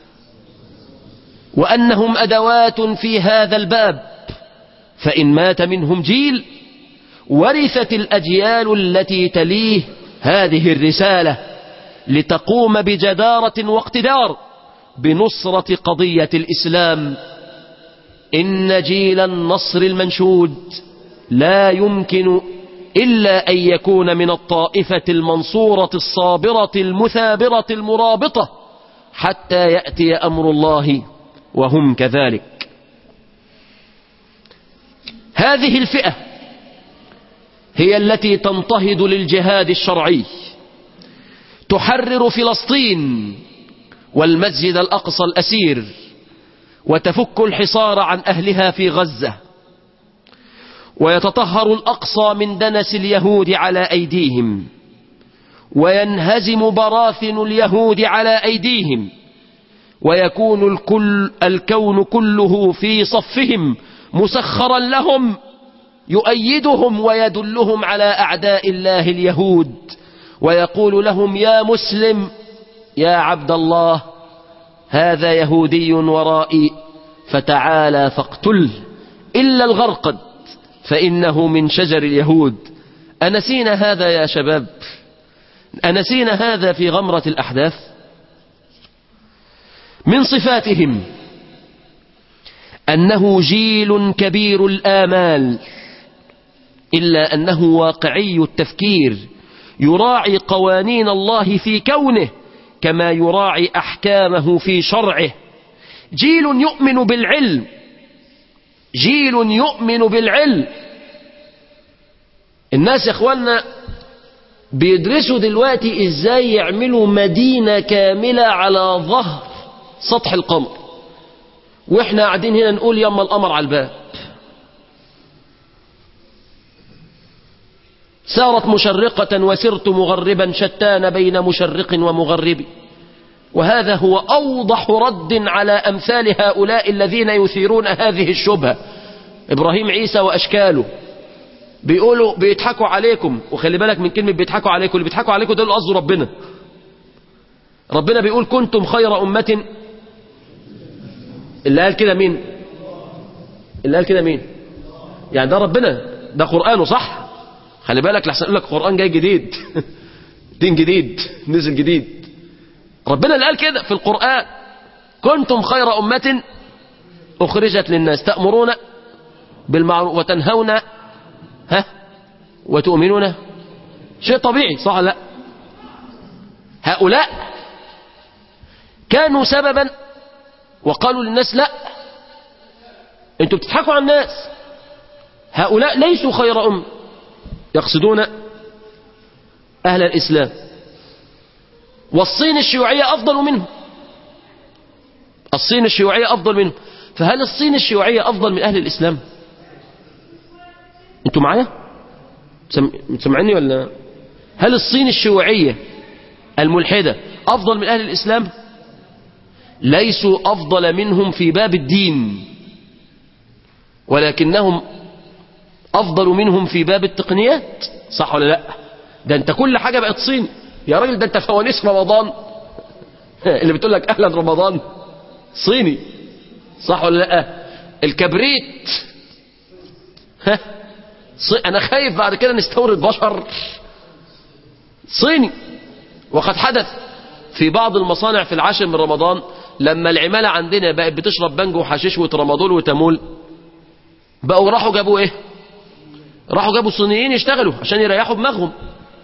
وأنهم أدوات في هذا الباب، فإن مات منهم جيل ورثت الأجيال التي تليه هذه الرسالة، لتقوم بجدارة واقتدار بنصرة قضية الإسلام. إن جيل النصر المنشود لا يمكن إلا أن يكون من الطائفة المنصورة الصابرة المثابرة المرابطة، حتى يأتي أمر الله وهم كذلك. هذه الفئة هي التي تنتهض للجهاد الشرعي، تحرر فلسطين والمسجد الأقصى الأسير، وتفك الحصار عن أهلها في غزة، ويتطهر الأقصى من دنس اليهود على أيديهم، وينهزم براثن اليهود على أيديهم، ويكون الكون كله في صفهم مسخرا لهم، يؤيدهم ويدلهم على أعداء الله اليهود، ويقول لهم: يا مسلم يا عبد الله، هذا يهودي ورائي، فتعالى فاقتله إلا الغرقد فإنه من شجر اليهود. أنسينا هذا يا شباب؟ أنسينا هذا في غمرة الأحداث؟ من صفاتهم أنه جيل كبير الآمال، إلا أنه واقعي التفكير، يراعي قوانين الله في كونه كما يراعي أحكامه في شرعه. جيل يؤمن بالعلم، جيل يؤمن بالعلم. الناس يا اخوانا بيدرسوا دلوقتي ازاي يعملوا مدينة كاملة على ظهر سطح القمر، واحنا قاعدين هنا نقول يما القمر على الباب. سارت مشرقة وسرت مغربا، شتان بين مشرق ومغرب. وهذا هو أوضح رد على أمثال هؤلاء الذين يثيرون هذه الشبهة. إبراهيم عيسى وأشكاله بيقولوا بيضحكوا عليكم، وخلي بالك من كلمة بيضحكوا عليكم، اللي بيضحكوا عليكم ده اللي قصده ربنا. ربنا بيقول: كنتم خير أمة. اللي قال كده مين؟ اللي قال كده مين؟ يعني ده ربنا، ده قرآنه صح؟ خلي بالك لحسن يقول لك قرآن جاي جديد دين جديد نزل جديد. ربنا اللي قال كده في القرآن: كنتم خير أمة أخرجت للناس تأمرون بالمعروف وتنهون وتؤمنون. شيء طبيعي صح لا؟ هؤلاء كانوا سببا وقالوا للناس: لا انتوا بتضحكوا على الناس، هؤلاء ليسوا خير أمة. يقصدون أهل الإسلام، والصين الشيوعية أفضل منهم. الصين الشيوعية أفضل منهم. فهل الصين الشيوعية أفضل من أهل الإسلام؟ أنتوا معايا؟ سمعني ولا؟ هل الصين الشيوعية الملحدة أفضل من أهل الإسلام؟ ليسوا أفضل منهم في باب الدين، ولكنهم أفضل منهم في باب التقنيات. صح ولا لا؟ ده أنت كل حاجة بقت صيني يا راجل، ده أنت فوانيس رمضان اللي بتقول لك أهلا رمضان صيني. صح ولا لا؟ الكبريت أنا خايف بعد كده نستورد بشر صيني. وقد حدث في بعض المصانع في العاشر من رمضان لما العمالة عندنا بقت بتشرب بنج وحشيش وترامادول وتامول، بقوا راحوا جابوا ايه؟ راحوا جابوا صينيين يشتغلوا عشان يريحوا دماغهم.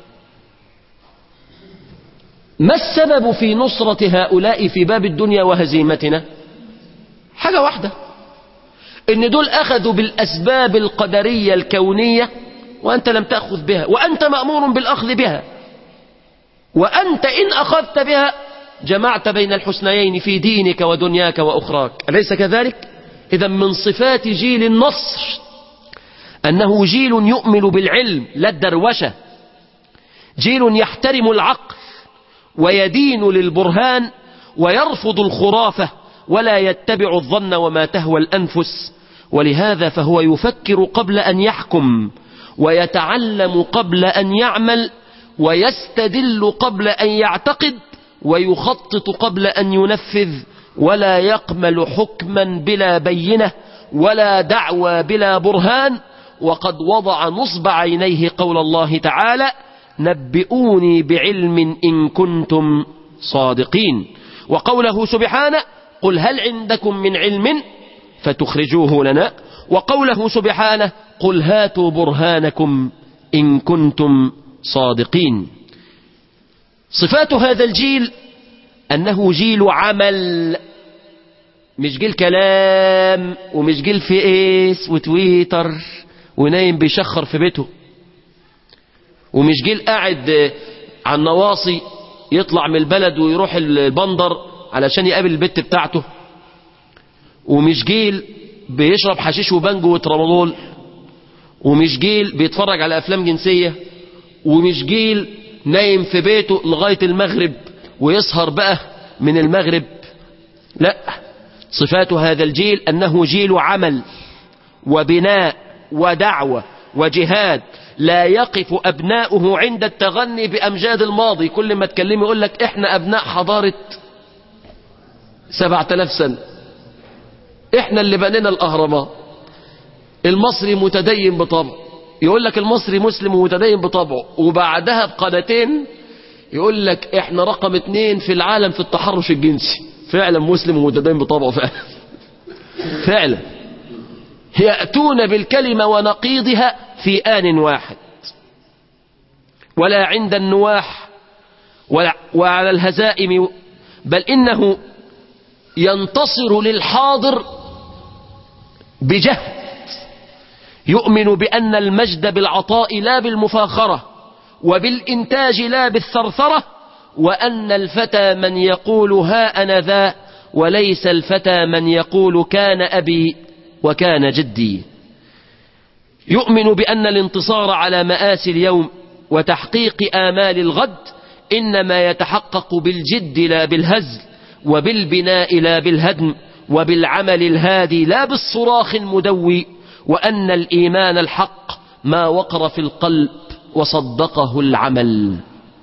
ما السبب في نصرة هؤلاء في باب الدنيا وهزيمتنا؟ حاجة واحدة، ان دول اخذوا بالاسباب القدرية الكونية وانت لم تأخذ بها، وانت مأمور بالاخذ بها، وانت ان اخذت بها جمعت بين الحسنيين في دينك ودنياك واخراك، أليس كذلك؟ اذا من صفات جيل النصر انه جيل يؤمن بالعلم لا الدروشة، جيل يحترم العقل ويدين للبرهان ويرفض الخرافة ولا يتبع الظن وما تهوى الأنفس. ولهذا فهو يفكر قبل أن يحكم، ويتعلم قبل أن يعمل، ويستدل قبل أن يعتقد، ويخطط قبل أن ينفذ، ولا يقبل حكما بلا بينة ولا دعوى بلا برهان. وقد وضع نصب عينيه قول الله تعالى: نبئوني بعلم إن كنتم صادقين، وقوله سبحانه: قل هل عندكم من علم فتخرجوه لنا، وقوله سبحانه: قل هاتوا برهانكم إن كنتم صادقين. صفات هذا الجيل أنه جيل عمل، مش جيل كلام، ومش جيل فيس وتويتر ونايم بيشخر في بيته، ومش جيل قاعد على النواصي يطلع من البلد ويروح البندر علشان يقابل البت بتاعته، ومش جيل بيشرب حشيش وبنجو وترامادول، ومش جيل بيتفرج على أفلام جنسية، ومش جيل نايم في بيته لغاية المغرب ويسهر بقى من المغرب. لا، صفات هذا الجيل أنه جيل عمل وبناء ودعوة وجهاد. لا يقف أبناؤه عند التغني بأمجاد الماضي. كل ما تكلمي يقول لك إحنا أبناء حضارة 7000 سنة، إحنا اللي بنينا الأهرامات. المصري متدين بطبعه، يقول لك المصري مسلم ومتدين بطبعه، وبعدها بقناتين يقول لك إحنا رقم 2 في العالم في التحرش الجنسي. فعلا مسلم ومتدين بطبعه فعلا فعلا. يأتون بالكلمة ونقيضها في آن واحد، ولا عند النواح وعلى الهزائم، بل إنه ينتصر للحاضر بجهد، يؤمن بأن المجد بالعطاء لا بالمفاخرة، وبالإنتاج لا بالثرثرة، وأن الفتى من يقول ها أنا ذا، وليس الفتى من يقول كان أبي وكان جدي. يؤمن بأن الانتصار على مآسي اليوم وتحقيق آمال الغد إنما يتحقق بالجد لا بالهزل، وبالبناء لا بالهدم، وبالعمل الهادي لا بالصراخ المدوي، وأن الإيمان الحق ما وقر في القلب وصدقه العمل.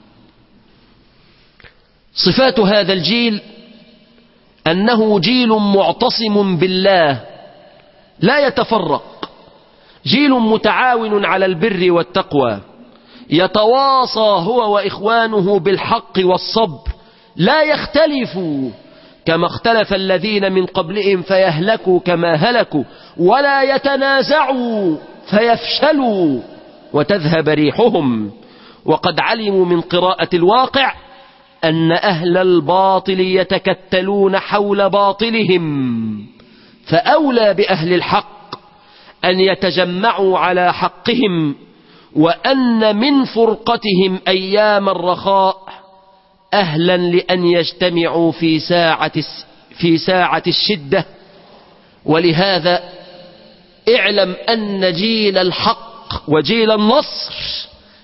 صفات هذا الجيل أنه جيل معتصم بالله لا يتفرق، جيل متعاون على البر والتقوى، يتواصى هو وإخوانه بالحق والصبر، لا يختلفوا كما اختلف الذين من قبلهم فيهلكوا كما هلكوا، ولا يتنازعوا فيفشلوا وتذهب ريحهم. وقد علموا من قراءة الواقع أن أهل الباطل يتكتلون حول باطلهم، فأولى بأهل الحق أن يتجمعوا على حقهم، وأن من فرقتهم أيام الرخاء أهلا لأن يجتمعوا في ساعة الشدة. ولهذا اعلم أن جيل الحق وجيل النصر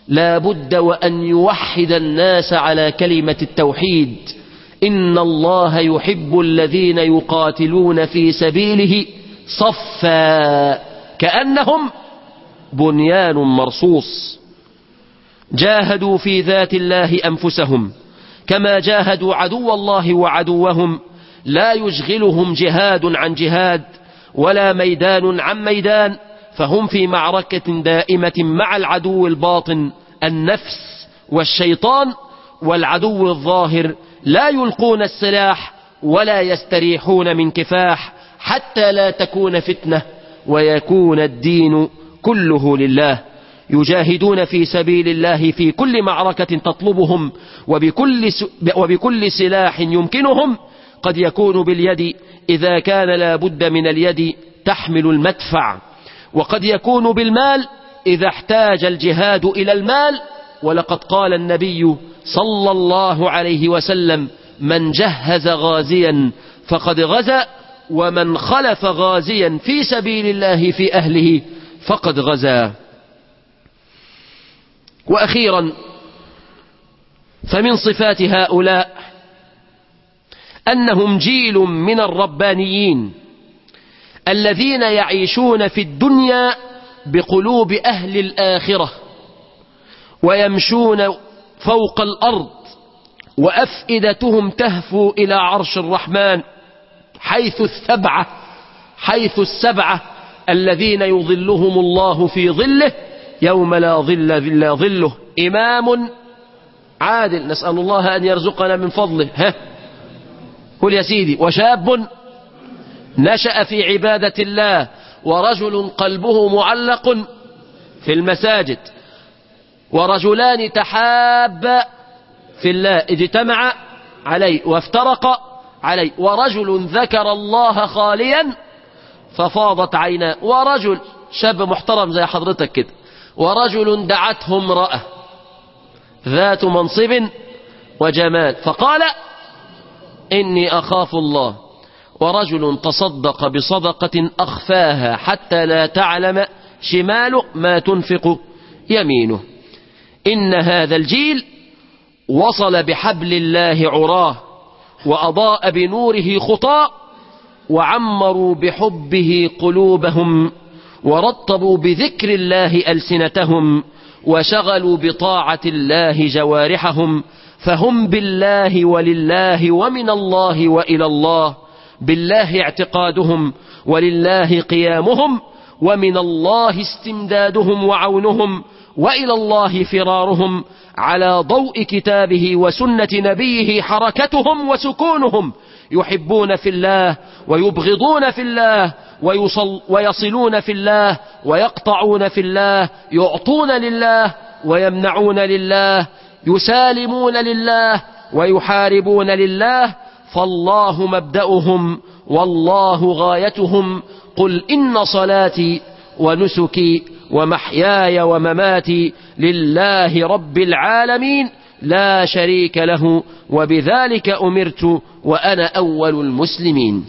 لا بد وأن يوحد الناس على كلمة التوحيد. إن الله يحب الذين يقاتلون في سبيله صفا كأنهم بنيان مرصوص. جاهدوا في ذات الله أنفسهم كما جاهدوا عدو الله وعدوهم، لا يشغلهم جهاد عن جهاد ولا ميدان عن ميدان، فهم في معركة دائمة مع العدو الباطن النفس والشيطان، والعدو الظاهر لا يلقون السلاح ولا يستريحون من كفاح حتى لا تكون فتنة ويكون الدين كله لله. يجاهدون في سبيل الله في كل معركة تطلبهم وبكل سلاح يمكنهم، قد يكون باليد إذا كان لا بد من اليد تحمل المدفع، وقد يكون بالمال إذا احتاج الجهاد إلى المال. ولقد قال النبي صلى الله عليه وسلم: من جهز غازيا فقد غزا، ومن خلف غازيا في سبيل الله في أهله فقد غزا. وأخيرا، فمن صفات هؤلاء أنهم جيل من الربانيين الذين يعيشون في الدنيا بقلوب أهل الآخرة، ويمشون فوق الأرض وأفئدتهم تهفو إلى عرش الرحمن، حيث السبعة الذين يظلهم الله في ظله يوم لا ظل إلا ظله. إمام عادل، نسأل الله أن يرزقنا من فضله. قل يا سيدي. وشاب نشأ في عبادة الله، ورجل قلبه معلق في المساجد، ورجلان تحابا في الله اجتمع عليه وافترق عليه، ورجل ذكر الله خاليا ففاضت عيناه، ورجل شاب محترم زي حضرتك كده، ورجل دعته امرأة ذات منصب وجمال فقال إني أخاف الله، ورجل تصدق بصدقة أخفاها حتى لا تعلم شماله ما تنفق يمينه. إن هذا الجيل وصل بحبل الله عراه، وأضاء بنوره خطاه، وعمروا بحبه قلوبهم، ورطبوا بذكر الله ألسنتهم، وشغلوا بطاعة الله جوارحهم، فهم بالله ولله ومن الله وإلى الله. بالله اعتقادهم، ولله قيامهم، ومن الله استمدادهم وعونهم، وإلى الله فرارهم. على ضوء كتابه وسنة نبيه حركتهم وسكونهم، يحبون في الله ويبغضون في الله، ويصلون في الله ويقطعون في الله، يعطون لله ويمنعون لله، يسالمون لله ويحاربون لله، فالله مبدأهم والله غايتهم. قل إن صلاتي ونسكي ومحياي ومماتي لله رب العالمين لا شريك له وبذلك أمرت وأنا أول المسلمين.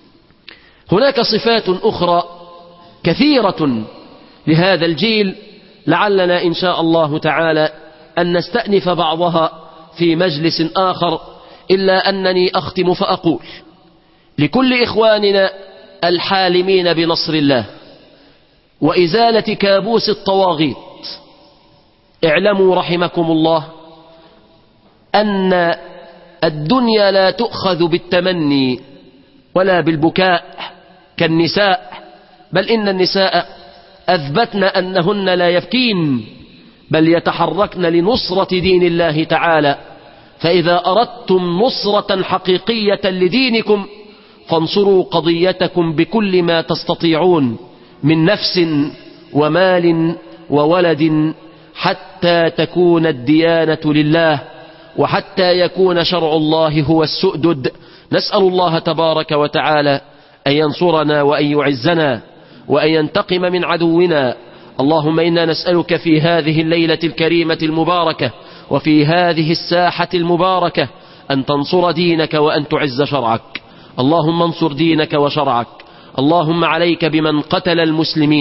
هناك صفات أخرى كثيرة لهذا الجيل، لعلنا إن شاء الله تعالى أن نستأنف بعضها في مجلس آخر، إلا أنني أختم فأقول لكل إخواننا الحالمين بنصر الله وإزالة كابوس الطواغيت: اعلموا رحمكم الله أن الدنيا لا تؤخذ بالتمني ولا بالبكاء كالنساء، بل إن النساء أثبتن أنهن لا يبكين، بل يتحركن لنصرة دين الله تعالى. فإذا أردتم نصرة حقيقية لدينكم فانصروا قضيتكم بكل ما تستطيعون من نفس ومال وولد، حتى تكون الديانة لله، وحتى يكون شرع الله هو السؤدد. نسأل الله تبارك وتعالى أن ينصرنا وأن يعزنا وأن ينتقم من عدونا. اللهم إنا نسألك في هذه الليلة الكريمة المباركة وفي هذه الساحة المباركة أن تنصر دينك وأن تعز شرعك. اللهم انصر دينك وشرعك. اللهم عليك بمن قتل المسلمين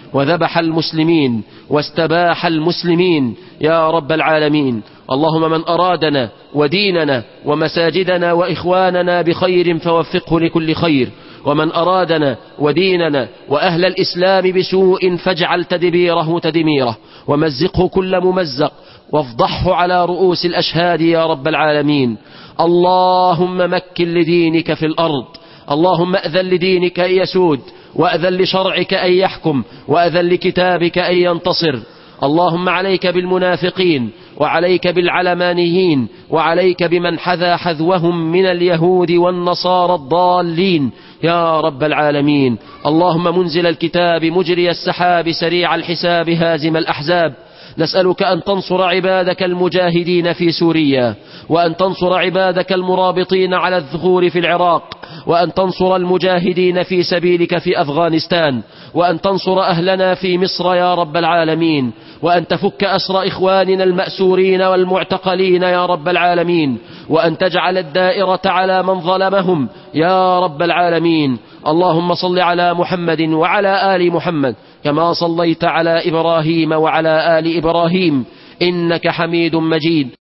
وذبح المسلمين واستباح المسلمين يا رب العالمين. اللهم من أرادنا وديننا ومساجدنا وإخواننا بخير فوفقه لكل خير، ومن أرادنا وديننا وأهل الإسلام بسوء فاجعل تدبيره تدميره، ومزقه كل ممزق، وافضحه على رؤوس الأشهاد يا رب العالمين. اللهم مكن لدينك في الأرض، اللهم أذن لدينك أن يسود، وأذن لشرعك أن يحكم، وأذن لكتابك أن ينتصر. اللهم عليك بالمنافقين، وعليك بالعلمانيين، وعليك بمن حذا حذوهم من اليهود والنصارى الضالين يا رب العالمين. اللهم منزل الكتاب مجري السحاب سريع الحساب هازم الأحزاب، نسألك أن تنصر عبادك المجاهدين في سوريا، وأن تنصر عبادك المرابطين على الثغور في العراق، وأن تنصر المجاهدين في سبيلك في أفغانستان، وأن تنصر أهلنا في مصر يا رب العالمين، وأن تفك أسر إخواننا المأسورين والمعتقلين يا رب العالمين، وأن تجعل الدائرة على من ظلمهم يا رب العالمين. اللهم صل على محمد وعلى آل محمد كما صليت على إبراهيم وعلى آل إبراهيم إنك حميد مجيد.